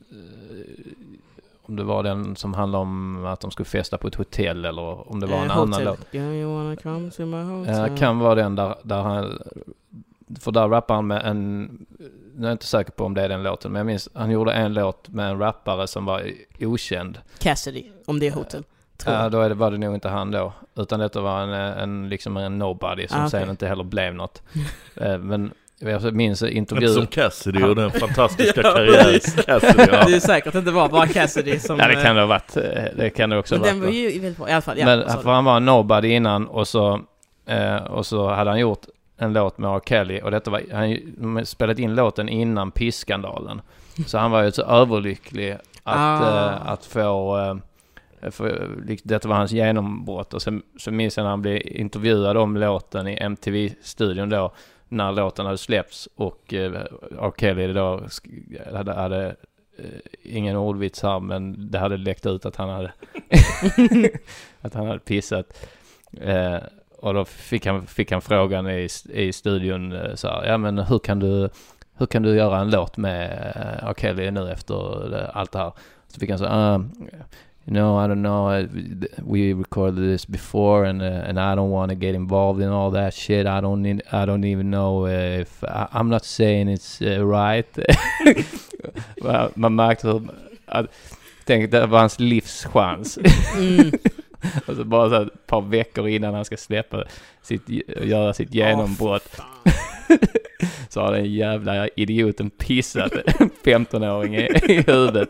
S6: om det var den som handlade om att de skulle festa på ett hotell eller om det var en eh, annan låt.
S7: Yeah, you wanna come to my hotel.
S6: Eh, kan vara den där, där han, för där rappar han med en, jag är inte säker på om det är den låten, men jag minns, han gjorde en låt med en rappare som var okänd.
S7: Cassidy, om det är hotel.
S6: Ja, då är det, var det nog inte han då, utan detta var en, en, liksom en nobody som ah, okay. sen inte heller blev något. eh, men jag minns intervju.
S5: Inte som Cassidy och den fantastiska ja, karriären Cassidy. Ja.
S7: Det är säkert inte var bara Cassidy som...
S6: Ja, det kan det ha varit. Det kan det också ha varit.
S7: Den var ju väldigt bra, i alla fall. Ja,
S6: men för han var nobody innan och så, eh, och så hade han gjort en låt med R. Kelly och detta var, han spelat in låten innan Piss-skandalen. Så han var ju så överlycklig att, ah. eh, att få... Eh, för det var hans genombrott och sen så minns jag när han blev intervjuad om låten i M T V-studion då när låten hade släppts och eh, R. Kelly då hade, hade eh, ingen ordvits här men det hade läckt ut att han hade att han hade pissat eh, och då fick han, fick han frågan i, i studion eh, så här, ja men hur kan du hur kan du göra en låt med eh, R. Kelly nu efter det, allt det här så fick han så uh, you know, I don't know, we recorded this before and uh, and I don't want to get involved in all that shit. I don't need, I don't even know uh, if I, I'm not saying it's uh, right. Man märkte hur att tänkte det var hans livschans. Mm. Och så bara så ett par veckor innan han ska släppa sitt göra sitt genombrott. Oh, så har den jävla idioten pissat femton-åring i, i huvudet.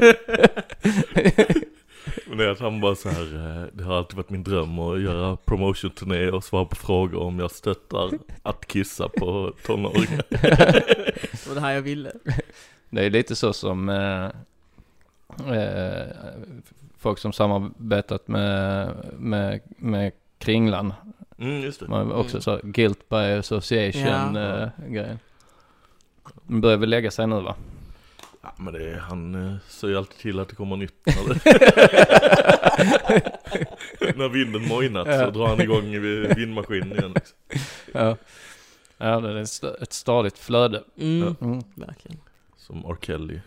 S5: Men det är att han bara så här, det har alltid varit min dröm att göra promotion-turné och svara på frågor om jag stöttar att kissa på tonåringar.
S7: Det var det här jag ville.
S6: Det är lite så som eh, eh, folk som samarbetat med, med, med Kringlan.
S5: Mm, just det.
S6: Man också
S5: mm.
S6: så guilt by association ja. eh, grejen. Den börjar väl lägga sig nu va?
S5: Ja, men det är, han eh, säger alltid till att det kommer nytt. När, när vinden mojnat ja. Så drar han igång i vindmaskinen igen. Liksom.
S6: Ja. Ja, det är st- ett stadigt flöde.
S7: Mm.
S6: Ja. Mm.
S7: Verkligen.
S5: Som R. Kelly.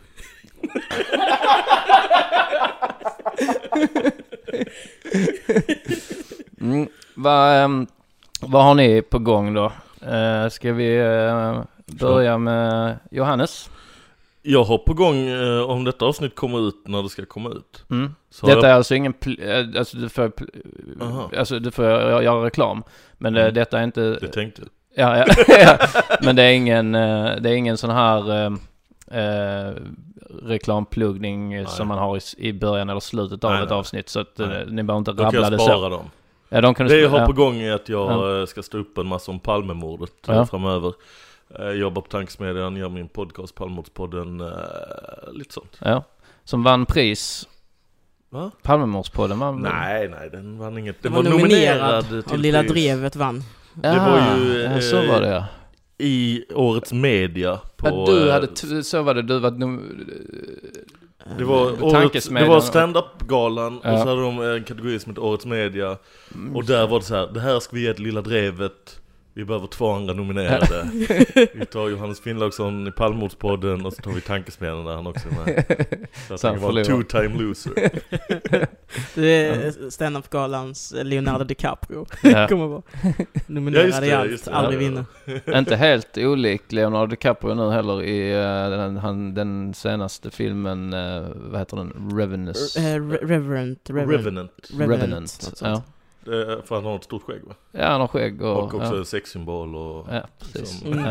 S6: mm. Vad um, vad har ni på gång då? Uh, ska vi uh, börja med Johannes?
S5: Jag har på gång eh, om detta avsnitt kommer ut när det ska komma ut.
S6: Mm. Detta jag... är alltså ingen pl- alltså du får pl- alltså du får göra reklam, men mm. det, detta är inte
S5: det tänkte.
S6: Ja, ja, ja. Men det är ingen det är ingen sån här eh, eh, reklampluggning nej. Som man har i, i början eller slutet av nej, ett nej. avsnitt så att nej. Ni behöver inte
S5: då
S6: rabbla det så.
S5: Dem.
S6: Ja, de kan
S5: det
S6: sp-
S5: jag har
S6: ja.
S5: på gång är att jag
S6: ja.
S5: ska stå upp en massa om Palmemordet
S6: ja.
S5: framöver. Jag jobbar på Tankesmedjan, gör min podcast Palmemordspodden, äh, lite sånt.
S6: Ja, som vann pris.
S5: Va?
S6: Palmemordspodden vann.
S5: Nej, nej, den vann inget. Den
S7: var,
S5: var
S7: nominerad,
S5: nominerad
S7: och Lilla Drevet vann.
S6: Ja,
S5: det var ju
S6: ja, så var det ja.
S5: I årets media på,
S6: ja, du hade t- så var det du var num-
S5: det var årets, det var stand-up-galan ja. Och så hade de en kategori som heter årets media mm. Och där var det så här, det här ska vi ge ett Lilla Drevet. Vi behöver två andra nominerade. Vi tar Johannes Finnlaugsson i Palmemordspodden och så tar vi Tankesmedjan där han också är med. Så att han var en two-time loser.
S7: Det är stand-up-galans Leonardo DiCaprio. Ja. Kommer vara nominerad i allt, det, aldrig vinna.
S6: Inte helt olik Leonardo DiCaprio nu heller i uh, den, han, den senaste filmen, uh, vad heter den? Revenant.
S7: Uh, Re- Revenant.
S5: Revenant.
S6: Revenant. Revenant. Ja.
S5: För han har ett stort skägg va?
S6: Ja, han har skägg och,
S5: och också
S6: ja.
S5: en sexsymbol och
S6: ja, precis.
S5: Liksom,
S6: mm.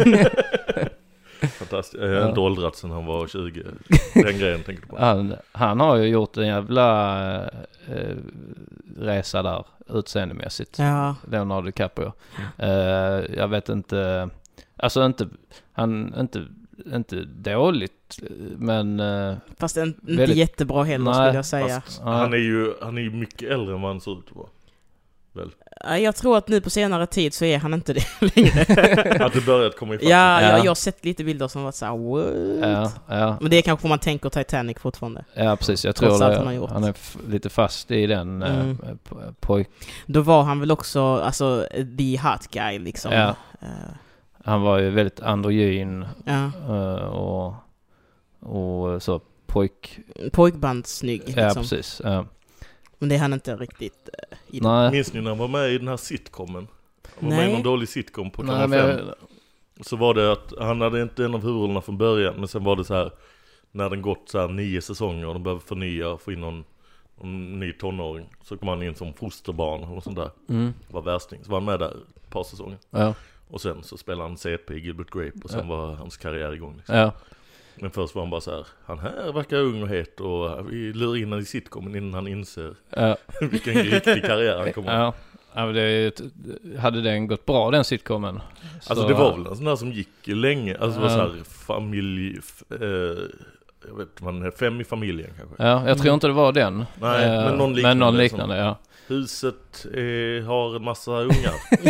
S5: fantastiskt. Jag har ja. inte åldrat sedan han var tjugo. Den grejen tänker du på.
S6: Han, han har ju gjort en jävla eh, resa där utseendemässigt.
S7: Ja.
S6: Leonardo DiCaprio. Mm. Eh, jag vet inte, alltså inte han inte inte dåligt men eh,
S7: fast en, inte
S6: väldigt,
S7: jättebra heller nej, skulle jag säga.
S5: Fast, han är ju han är ju mycket äldre än vad han ser ut att vara. Väl.
S7: Jag tror att nu på senare tid så är han inte det längre.
S5: Att det börjat komma i fatt.
S7: Ja, ja, jag har sett lite bilder som varit så här, what?
S6: Ja, ja.
S7: Men det är kanske om man tänker Titanic fortfarande.
S6: Ja, precis. Jag tror det, han, har han är f- lite fast i den mm. eh, pojk.
S7: Då var han väl också alltså the hot guy liksom.
S6: Ja.
S7: Uh.
S6: Han var ju väldigt androgyn
S7: ja.
S6: uh, och och så pojk
S7: pojkbandssnygg liksom.
S6: Ja, precis. Ja.
S7: Men det är han inte riktigt uh,
S5: Nej. Minns ni när han var med i den här sitcomen? Han var
S7: Nej.
S5: med i någon dålig sitcom på kanal fem. Jag... Så var det att han hade inte en av huvudrollerna från början, men sen var det så här när den gått så här nio säsonger och de behöver förnya och få in någon, någon ny tonåring, så kom han in som fosterbarn och sånt där.
S6: Mm.
S5: Var värsting. Så var han med där ett par säsonger.
S6: Ja.
S5: Och sen så spelade han C P i Gilbert Grape och sen ja. var hans karriär igång. Liksom.
S6: Ja.
S5: Men först var han bara så här, han här verkar ung och het och vi lurar in han i sitcomen innan han inser
S6: ja.
S5: vilken riktig karriär han kommer
S6: ja. ja, det hade den gått bra, den sitcomen?
S5: Så, alltså det var väl en sån där som gick länge, alltså det var så här familj, eh, jag vet man fem i familjen kanske.
S6: Ja, jag tror inte det var den.
S5: Nej, eh, men någon liknande.
S6: Men någon liknande, ja.
S5: Huset eh, har en massa ungar.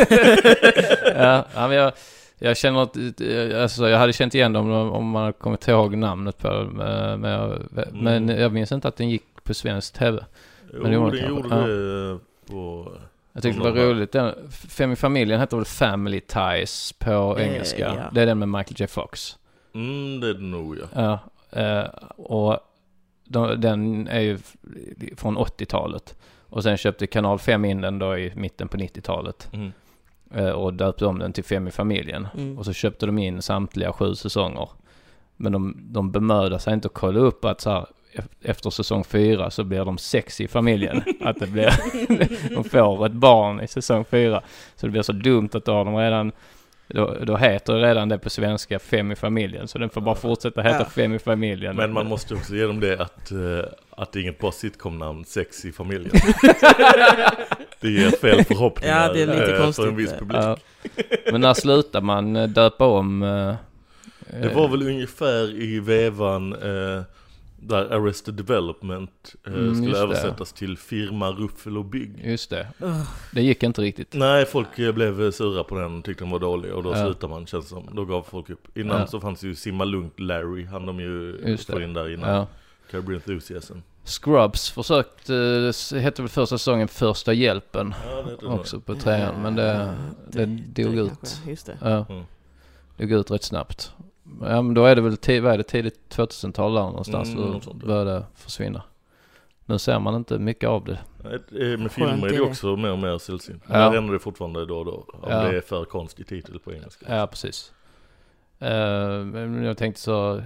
S6: ja, ja, men jag... Jag känner att, alltså jag hade känt igen dem om man hade kommit ihåg namnet på det, men, men mm. jag minns inte att den gick på svensk tv.
S5: Jo,
S6: men det gjorde
S5: den gjorde
S6: ja.
S5: det på...
S6: Jag tyckte det var roligt. Den, Fem i familjen heter väl Family Ties på eh, engelska. Ja. Det är den med Michael J. Fox.
S5: Mm, det är det nog, ja.
S6: Ja, eh, och de, den är ju från åttiotalet. Och sen köpte Kanal fem in den då i mitten på nittiotalet. Mm. Och döpte om den till Fem i familjen. Mm. Och så köpte de in samtliga sju säsonger. Men de, de bemödade sig inte att kolla upp att så här, efter säsong fyra så blir de sex i familjen. Att det blir, de får ett barn i säsong fyra. Så det blir så dumt att då har de redan, då, då heter det redan det på svenska Fem i familjen. Så den får bara fortsätta heta ja. Fem i familjen.
S5: Men man måste också ge dem det att, att det är inget bra sitcom-namn, Sex i familjen. Det ger fel förhoppningar
S7: ja, det är lite konstigt.
S5: För en viss publik. Ja.
S6: Men när slutar man döpa om? Eh,
S5: det var väl ungefär i vevan eh, där Arrested Development eh, mm, skulle översättas det. Till Firma Ruffel och Bygg.
S6: Just det. Det gick inte riktigt.
S5: Nej, folk blev sura på den och tyckte den var dålig. Och då ja. slutade man, känns som. Då gav folk upp. Innan ja. så fanns ju Simma Lugnt Larry. Han de ju få in där innan. Ja. Curb Enthusiasm.
S6: Scrubs försökte, det hette väl första säsongen Första hjälpen ja, också på trean, men det, det, det dog ut. Just det. Ja, mm. Det dog ut rätt snabbt. Ja, men då är det väl t- vad är det, tidigt tvåtusental där någonstans mm, så började det försvinna. Nu ser man inte mycket av det.
S5: Nej, med filmer är det också mer och mer sällsynt. Ja. Där händer det fortfarande då och då. Om ja. det är för konstig titel på engelska.
S6: Ja, precis. Uh, men jag tänkte så,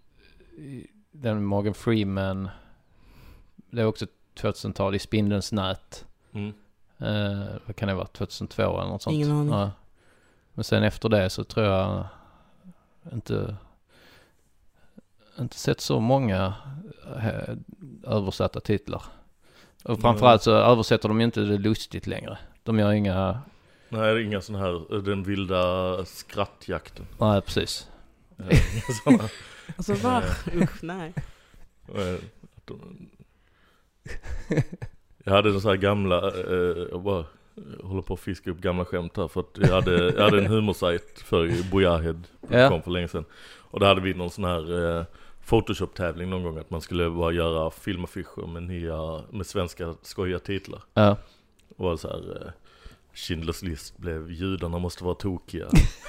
S6: den Morgan Freeman, det är också tvåtusental i Spindelns nät. Mm. Eh, vad kan det vara? tjugohundratvå eller något sånt.
S7: Ingen aning. Ja.
S6: Men sen efter det så tror jag inte inte sett så många eh, översatta titlar. Och framförallt så översätter de inte det lustigt längre. De gör inga...
S5: Nej, det är inga sån här, den vilda skrattjakten.
S6: Nej, precis.
S7: Såna... Alltså va? Usch, nej.
S5: Jag hade så här gamla eh, jag bara håller på att fiska upp gamla skämt här för att jag hade, jag hade en humorsajt för Bojahed
S6: ja.
S5: kom för länge sedan. Och där hade vi någon sån här eh, Photoshop-tävling någon gång att man skulle bara göra filmaffischer med nya, med svenska skojiga titlar.
S6: Ja.
S5: Och så här eh, Schindler's list blev judarna måste vara tokiga.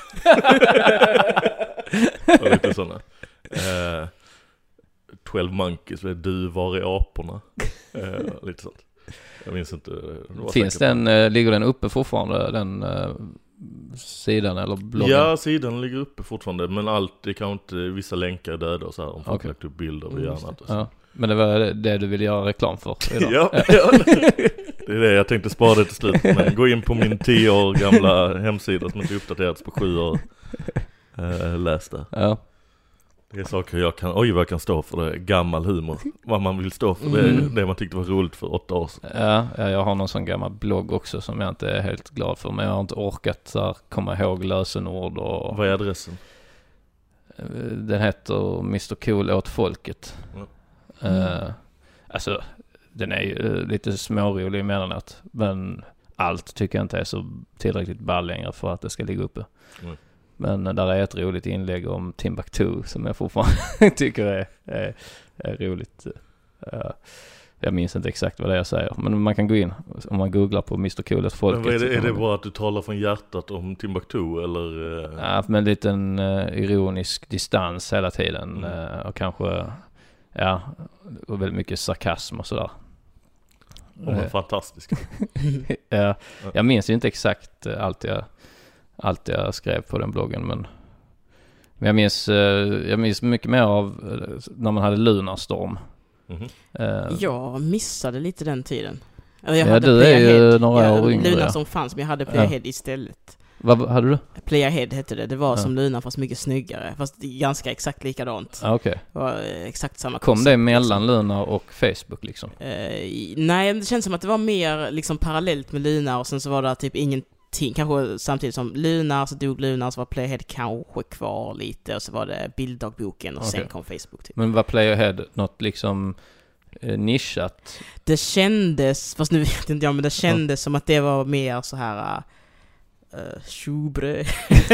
S5: Och lite sådana. Eh, twelve Monkeys, du var i aporna. Eh, lite sånt. Jag minns inte.
S6: Finns den, eh, ligger den uppe fortfarande, den eh, sidan eller bloggen?
S5: Ja, sidan ligger uppe fortfarande, men allt, det kan inte, vissa länkar är döda och så här, om folk okay. lagt upp bilder och annat. Och så.
S6: Ja. Men det var det du ville göra reklam för idag.
S5: ja, ja, det är det jag tänkte spara det till slut. Men gå in på min tio år gamla hemsida som inte uppdaterats på sju år. Eh, läs det.
S6: Ja.
S5: Det är saker jag kan, oj vad jag kan stå för, det är gammal humor. Vad man vill stå för, det är mm. det man tyckte var roligt för åtta år sedan.
S6: Ja, ja, jag har någon sån gammal blogg också som jag inte är helt glad för. Men jag har inte orkat så här, komma ihåg lösenord och...
S5: Vad är adressen?
S6: Den heter mister Cool åt folket. Ja. Uh, alltså, den är ju lite smårolig emellanåt. Men allt tycker jag inte är så tillräckligt ball längre för att det ska ligga uppe. Mm. Men där är ett roligt inlägg om Timbuktu som jag fortfarande tycker är, är, är roligt. Uh, jag minns inte exakt vad det är jag säger. Men man kan gå in om man googlar på mister Cool åt folket.
S5: Men är det, är det bara att du talar från hjärtat om Timbuktu? Eller?
S6: Ja, med en liten uh, ironisk distans hela tiden. Mm. Uh, och kanske... Ja, och väldigt mycket sarkasm och sådär.
S5: Och uh, fantastiskt.
S6: Ja, jag minns ju inte exakt allt jag, allt jag skrev på den bloggen, men, men jag minns uh, jag minns mycket mer av uh, när man hade Lunarstorm. Mm-hmm. Uh,
S7: jag missade lite den tiden. Eller jag
S6: ja,
S7: hade
S6: du är ju några
S7: ja,
S6: år yngre.
S7: Lunarstorm fanns, men jag hade Playhead ja. istället.
S6: Vad hade du?
S7: Playerhead hette det. Det var
S6: ja.
S7: som Luna fast mycket snyggare. Fast ganska exakt likadant.
S6: Ah, okay.
S7: Det var exakt samma
S6: Kom
S7: koncept,
S6: det mellan
S7: liksom.
S6: Luna och Facebook liksom?
S7: Uh, nej, det känns som att det var mer liksom parallellt med Luna och sen så var det typ ingenting. Kanske samtidigt som Luna, så dog Luna, så var Playerhead kanske kvar lite och så var det bilddagboken och okay. sen kom Facebook typ.
S6: Men var Playerhead något liksom eh, nischat?
S7: Det kändes, fast nu vet inte jag, men det kändes mm. som att det var mer så här... Uh, tjobrö.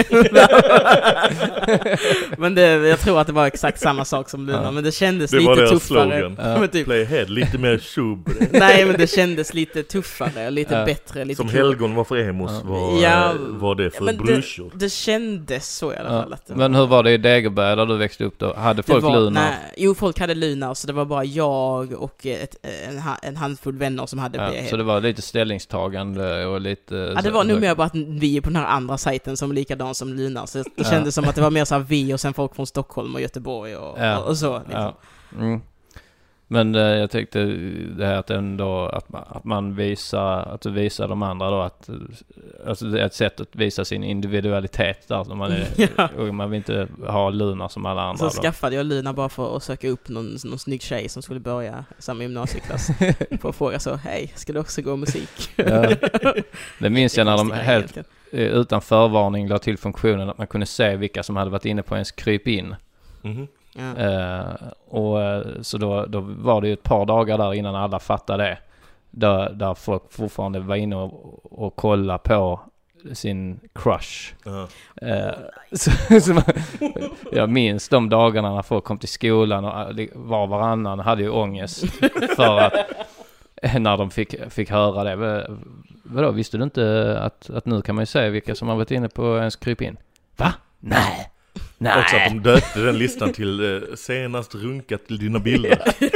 S7: Men det, jag tror att det var exakt samma sak som Luna, ja. Men det kändes
S5: det
S7: lite tuffare.
S5: Slogan.
S7: Ja.
S5: Typ. Playhead, lite mer tjobrö.
S7: Nej, men det kändes lite tuffare, lite ja. bättre, lite
S5: som
S7: cool.
S5: Helgon var för emos, ja. var, ja. var det för ja, brursor.
S7: Det, det kändes så i alla
S6: ja.
S7: fall. Att
S6: men hur var det i Degerberg där du växte upp då? Hade folk
S7: var,
S6: Luna?
S7: Nej, jo, folk hade Luna, så det var bara jag och ett, en, en handfull vänner som hade
S6: ja,
S7: Playhead.
S6: Så det var lite ställningstagande och lite...
S7: Ja, det var nog mer bara att vi är på den här andra sajten som är likadan som Luna. Så det ja. kändes som att det var mer så här vi och sen folk från Stockholm och Göteborg och, ja. och så. Liksom.
S6: Ja. Mm. Men eh, jag tyckte det här att ändå att man, att man visar att du visar de andra då att alltså det är ett sätt att visa sin individualitet där när man är, ja. och man vill inte ha Luna som alla andra.
S7: Så då. Skaffade jag Luna bara för att söka upp någon, någon snygg tjej som skulle börja samma gymnasieklass för att fråga så, hej, ska du också gå musik?
S6: Ja. Det minns jag när de helt egentligen. Utan förvarning la till funktionen att man kunde se vilka som hade varit inne på ens kryp in.
S5: Mm-hmm.
S7: Ja.
S6: Uh, och så då, då var det ju ett par dagar där innan alla fattade det. Där, där folk fortfarande var inne och, och kolla på sin crush. Uh-huh. Uh, så, så man, jag minns de dagarna när folk kom till skolan och var varannan hade ju ångest för att när de fick, fick höra det. Vadå, visste du inte att, att nu kan man ju säga vilka som har varit inne på ens kryp in? Va? Nej. Nej.
S5: Också att de döpte den listan till eh, senast runkat till dina bilder.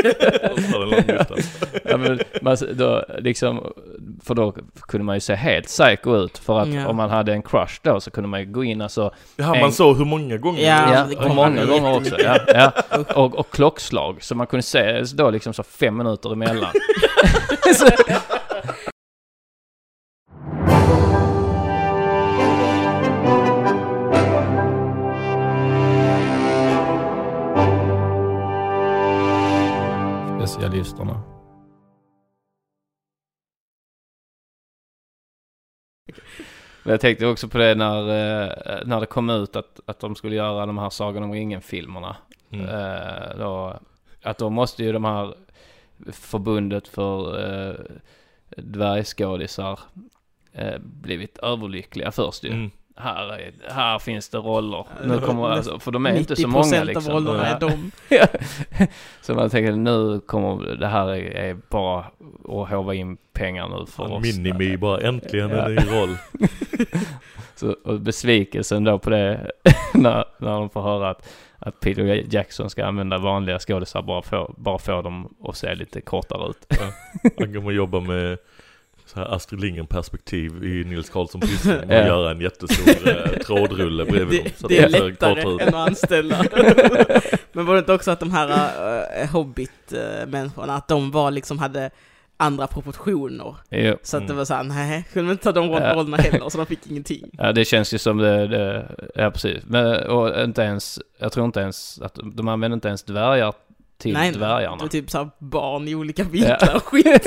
S6: Ja, men man, då, liksom, för då kunde man ju se helt psycho ut. För att ja. om man hade en crush då så kunde man ju gå in alltså,
S5: ja,
S6: en...
S5: man såg hur många gånger.
S6: Ja, ja och många gånger också. Ja, ja. Och, och klockslag. Så man kunde se då liksom så fem minuter emellan. så... Specialisterna. Men jag tänkte också på det när, när det kom ut att, att de skulle göra de här Sagan om ringen-filmerna. Mm. Eh, då, att då måste ju de här förbundet för eh, dvärgskådisar eh, blivit överlyckliga först ju. Mm. Här, här finns det roller. Nu kommer, alltså, för de är inte så många liksom.
S7: Av rollerna är de.
S6: Så man tänker nu kommer det här är, är bara att hova in pengar nu för
S5: ja,
S6: oss.
S5: Minimi bara äntligen ja. en ny roll.
S6: Så, och besvikelsen då på det när, när de får höra att, att Peter Jackson ska använda vanliga skådespelare bara få, bara få dem att se lite kortare ut.
S5: Ja. Han kommer jobba med så här Astrid Lindgren-perspektiv i Nils Karlsson Pysslingen och ja. göra en jättestor eh, trådrulle bredvid dem.
S7: Så det, det är lättare än att anställa. Men var det inte också att de här uh, Hobbit-människorna, att de var liksom hade andra proportioner?
S6: Jo.
S7: Så att det var så här, nej, kunde inte ta de rollerna heller, så de fick ingenting.
S6: Ja, det känns ju som det, det ja, precis. Men, och inte ens, jag tror inte ens att de använder inte ens dvärgar till
S7: nej,
S6: dvärgarna.
S7: Nej, det är typ så här barn i olika vinklar ja. och skit.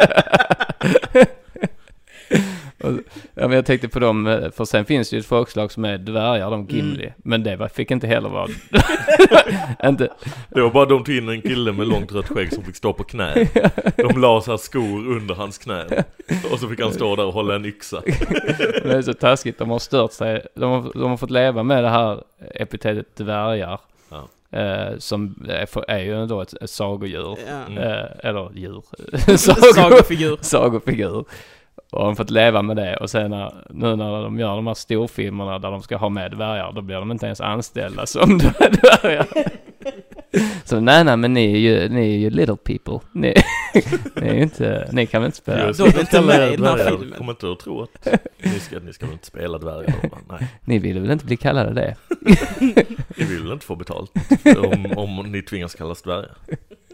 S6: och, ja, men jag tänkte på dem, för sen finns det ju ett folkslag som är dvärgar, de Gimli. Mm. Men det var, fick inte heller vara. inte.
S5: Det var bara de tog in en kille med långt rött skägg som fick stå på knä. De la så här skor under hans knä. Och så fick han stå där och hålla en yxa.
S6: Det är så taskigt, de har stört sig. De har, de har fått leva med det här epitetet dvärgar. Ja. Eh, som är, är ju då ett, ett sagodjur. Ja. Mm. Eh, eller djur. Sago,
S7: sagofigur.
S6: Sagofigur. Och de har fått leva med det. Och sen när, nu när de gör de här storfilmerna där de ska ha med dvärgar, då blir de inte ens anställda som dvärgar. Så nej, nej, men ni är ju, ni är ju little people. Ni, ni är ju inte, ni kan väl inte spela.
S7: De är inte med i den här filmen.
S5: Kommer inte att tro att ni ska, ni ska väl inte spela dvärgar. Nej.
S6: Ni vill väl inte bli kallade det?
S5: Ni vill väl inte få betalt om, om ni tvingas kallas dvärgar.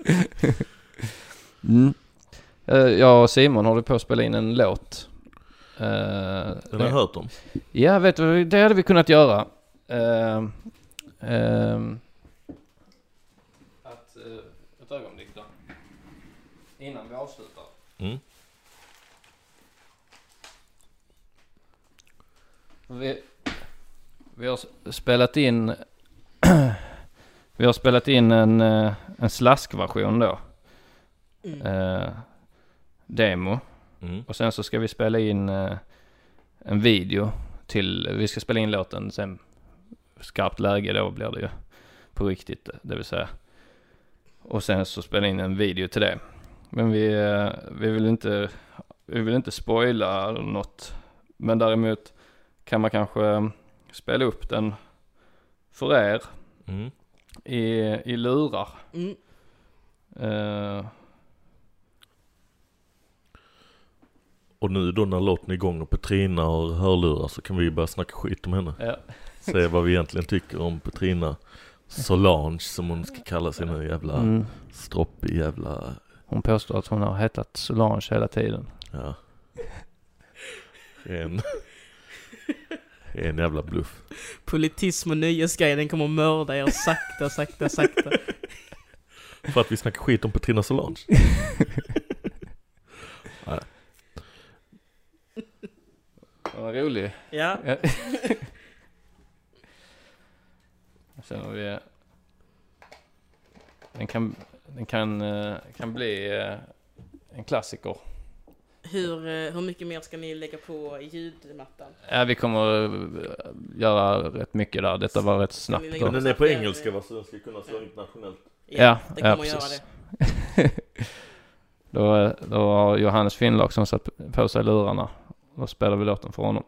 S6: Mm. Jag och Simon håller på att spela in en låt. Uh,
S5: Den har jag hört om.
S6: Ja, vet du, det hade vi kunnat göra. Uh, uh, att, uh, ett ögonblick då. Innan vi avslutar.
S5: Mm.
S6: Vi, vi har spelat in vi har spelat in en, en slaskversion då. Mm. Uh, demo. Mm. Och sen så ska vi spela in uh, en video till, vi ska spela in låten sen skarpt läge då blir det ju på riktigt, det vill säga. Och sen så spela in en video till det. Men vi, uh, vi vill inte vi vill inte spoila något. Men däremot kan man kanske spela upp den för er mm. i, i lurar. Mm. Uh,
S5: och nu då när låten är igång och Petrina har hörlurar så kan vi börja snacka skit om henne.
S6: Ja.
S5: Säga vad vi egentligen tycker om Petrina Solange som hon ska kalla sig nu, jävla mm. stroppig jävla...
S6: Hon påstår att hon har hetat Solange hela tiden.
S5: Ja. En... En jävla bluff.
S7: Politism och nyhetsgrejen kommer att mörda er sakta, sakta, sakta.
S5: För att vi snackar skit om Petrina Solange. Nej.
S6: Vad rolig.
S7: Ja.
S6: Sen har vi... Den kan, den kan, kan bli en klassiker.
S7: Hur, hur mycket mer ska ni lägga på i ljudmattan?
S6: Ja, vi kommer göra rätt mycket där. Detta var rätt snabbt.
S5: Men den är på engelska, va? Så den ska kunna slå internationellt.
S6: Ja,
S7: ja, det kommer
S6: ja,
S7: att
S6: precis.
S7: göra det.
S6: då, då har Johannes Finnlag som satt på sig lurarna. Då spelar vi låten för honom.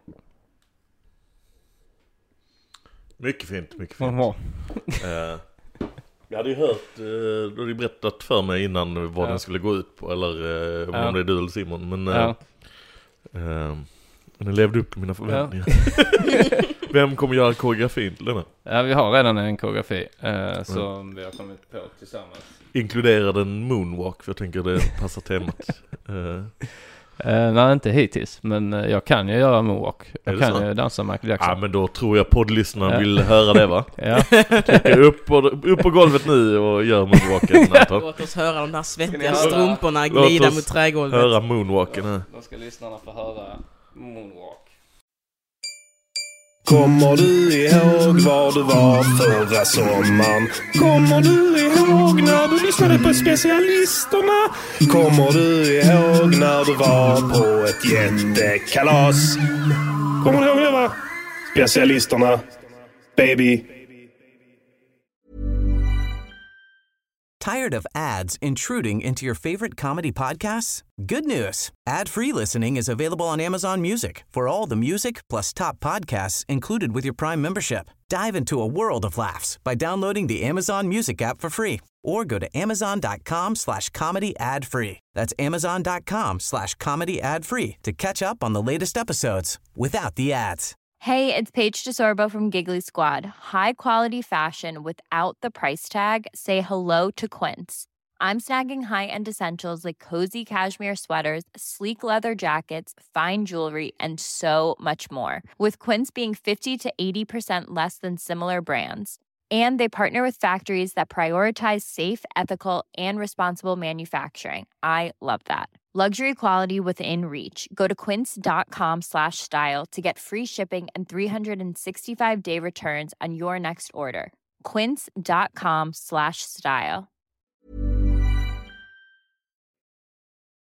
S5: Mycket fint, mycket fint. uh, Jag hade ju hört, uh, du hade ju berättat för mig innan vad ja. den skulle gå ut på. Eller uh, ja. om det är du eller Simon. Men uh, ja. uh, den levde upp till mina förväntningar. Ja. Vem kommer göra koreografin till denna?
S6: Ja, vi har redan en koreografi uh, som mm. vi har kommit på tillsammans.
S5: Inkluderar den moonwalk, för jag tänker det passar temat. uh.
S6: Uh, nej, inte hittills. Men uh, jag kan ju göra moonwalk. Jag kan ju dansa Michael Jackson.
S5: Ja, men då tror jag poddlyssnarna ja. vill höra det, va?
S6: Ja.
S5: upp, på, upp på golvet nu och gör moonwalken.
S7: Låt oss höra de där svettiga strumporna glida mot trägolvet.
S5: Höra moonwalken här.
S6: Då ska lyssnarna få höra moonwalk.
S8: Kommer du ihåg var du var förra sommaren? Kommer du ihåg när du lyssnade på specialisterna? Kommer du ihåg när du var på ett jättekalas? Kommer du ihåg det, va? Specialisterna, baby.
S1: Tired of ads intruding into your favorite comedy podcasts? Good news. Ad-free listening is available on Amazon Music for all the music plus top podcasts included with your Prime membership. Dive into a world of laughs by downloading the Amazon Music app for free or go to amazon.com slash comedy ad free. That's amazon.com slash comedy ad free to catch up on the latest episodes without the ads.
S12: Hey, it's Paige DeSorbo from Giggly Squad. High quality fashion without the price tag. Say hello to Quince. I'm snagging high-end essentials like cozy cashmere sweaters, sleek leather jackets, fine jewelry, and so much more. With Quince being fifty to eighty percent less than similar brands. And they partner with factories that prioritize safe, ethical, and responsible manufacturing. I love that. Luxury quality within reach. Go to quince.com slash style to get free shipping and three sixty-five day returns on your next order. Quince.com slash style.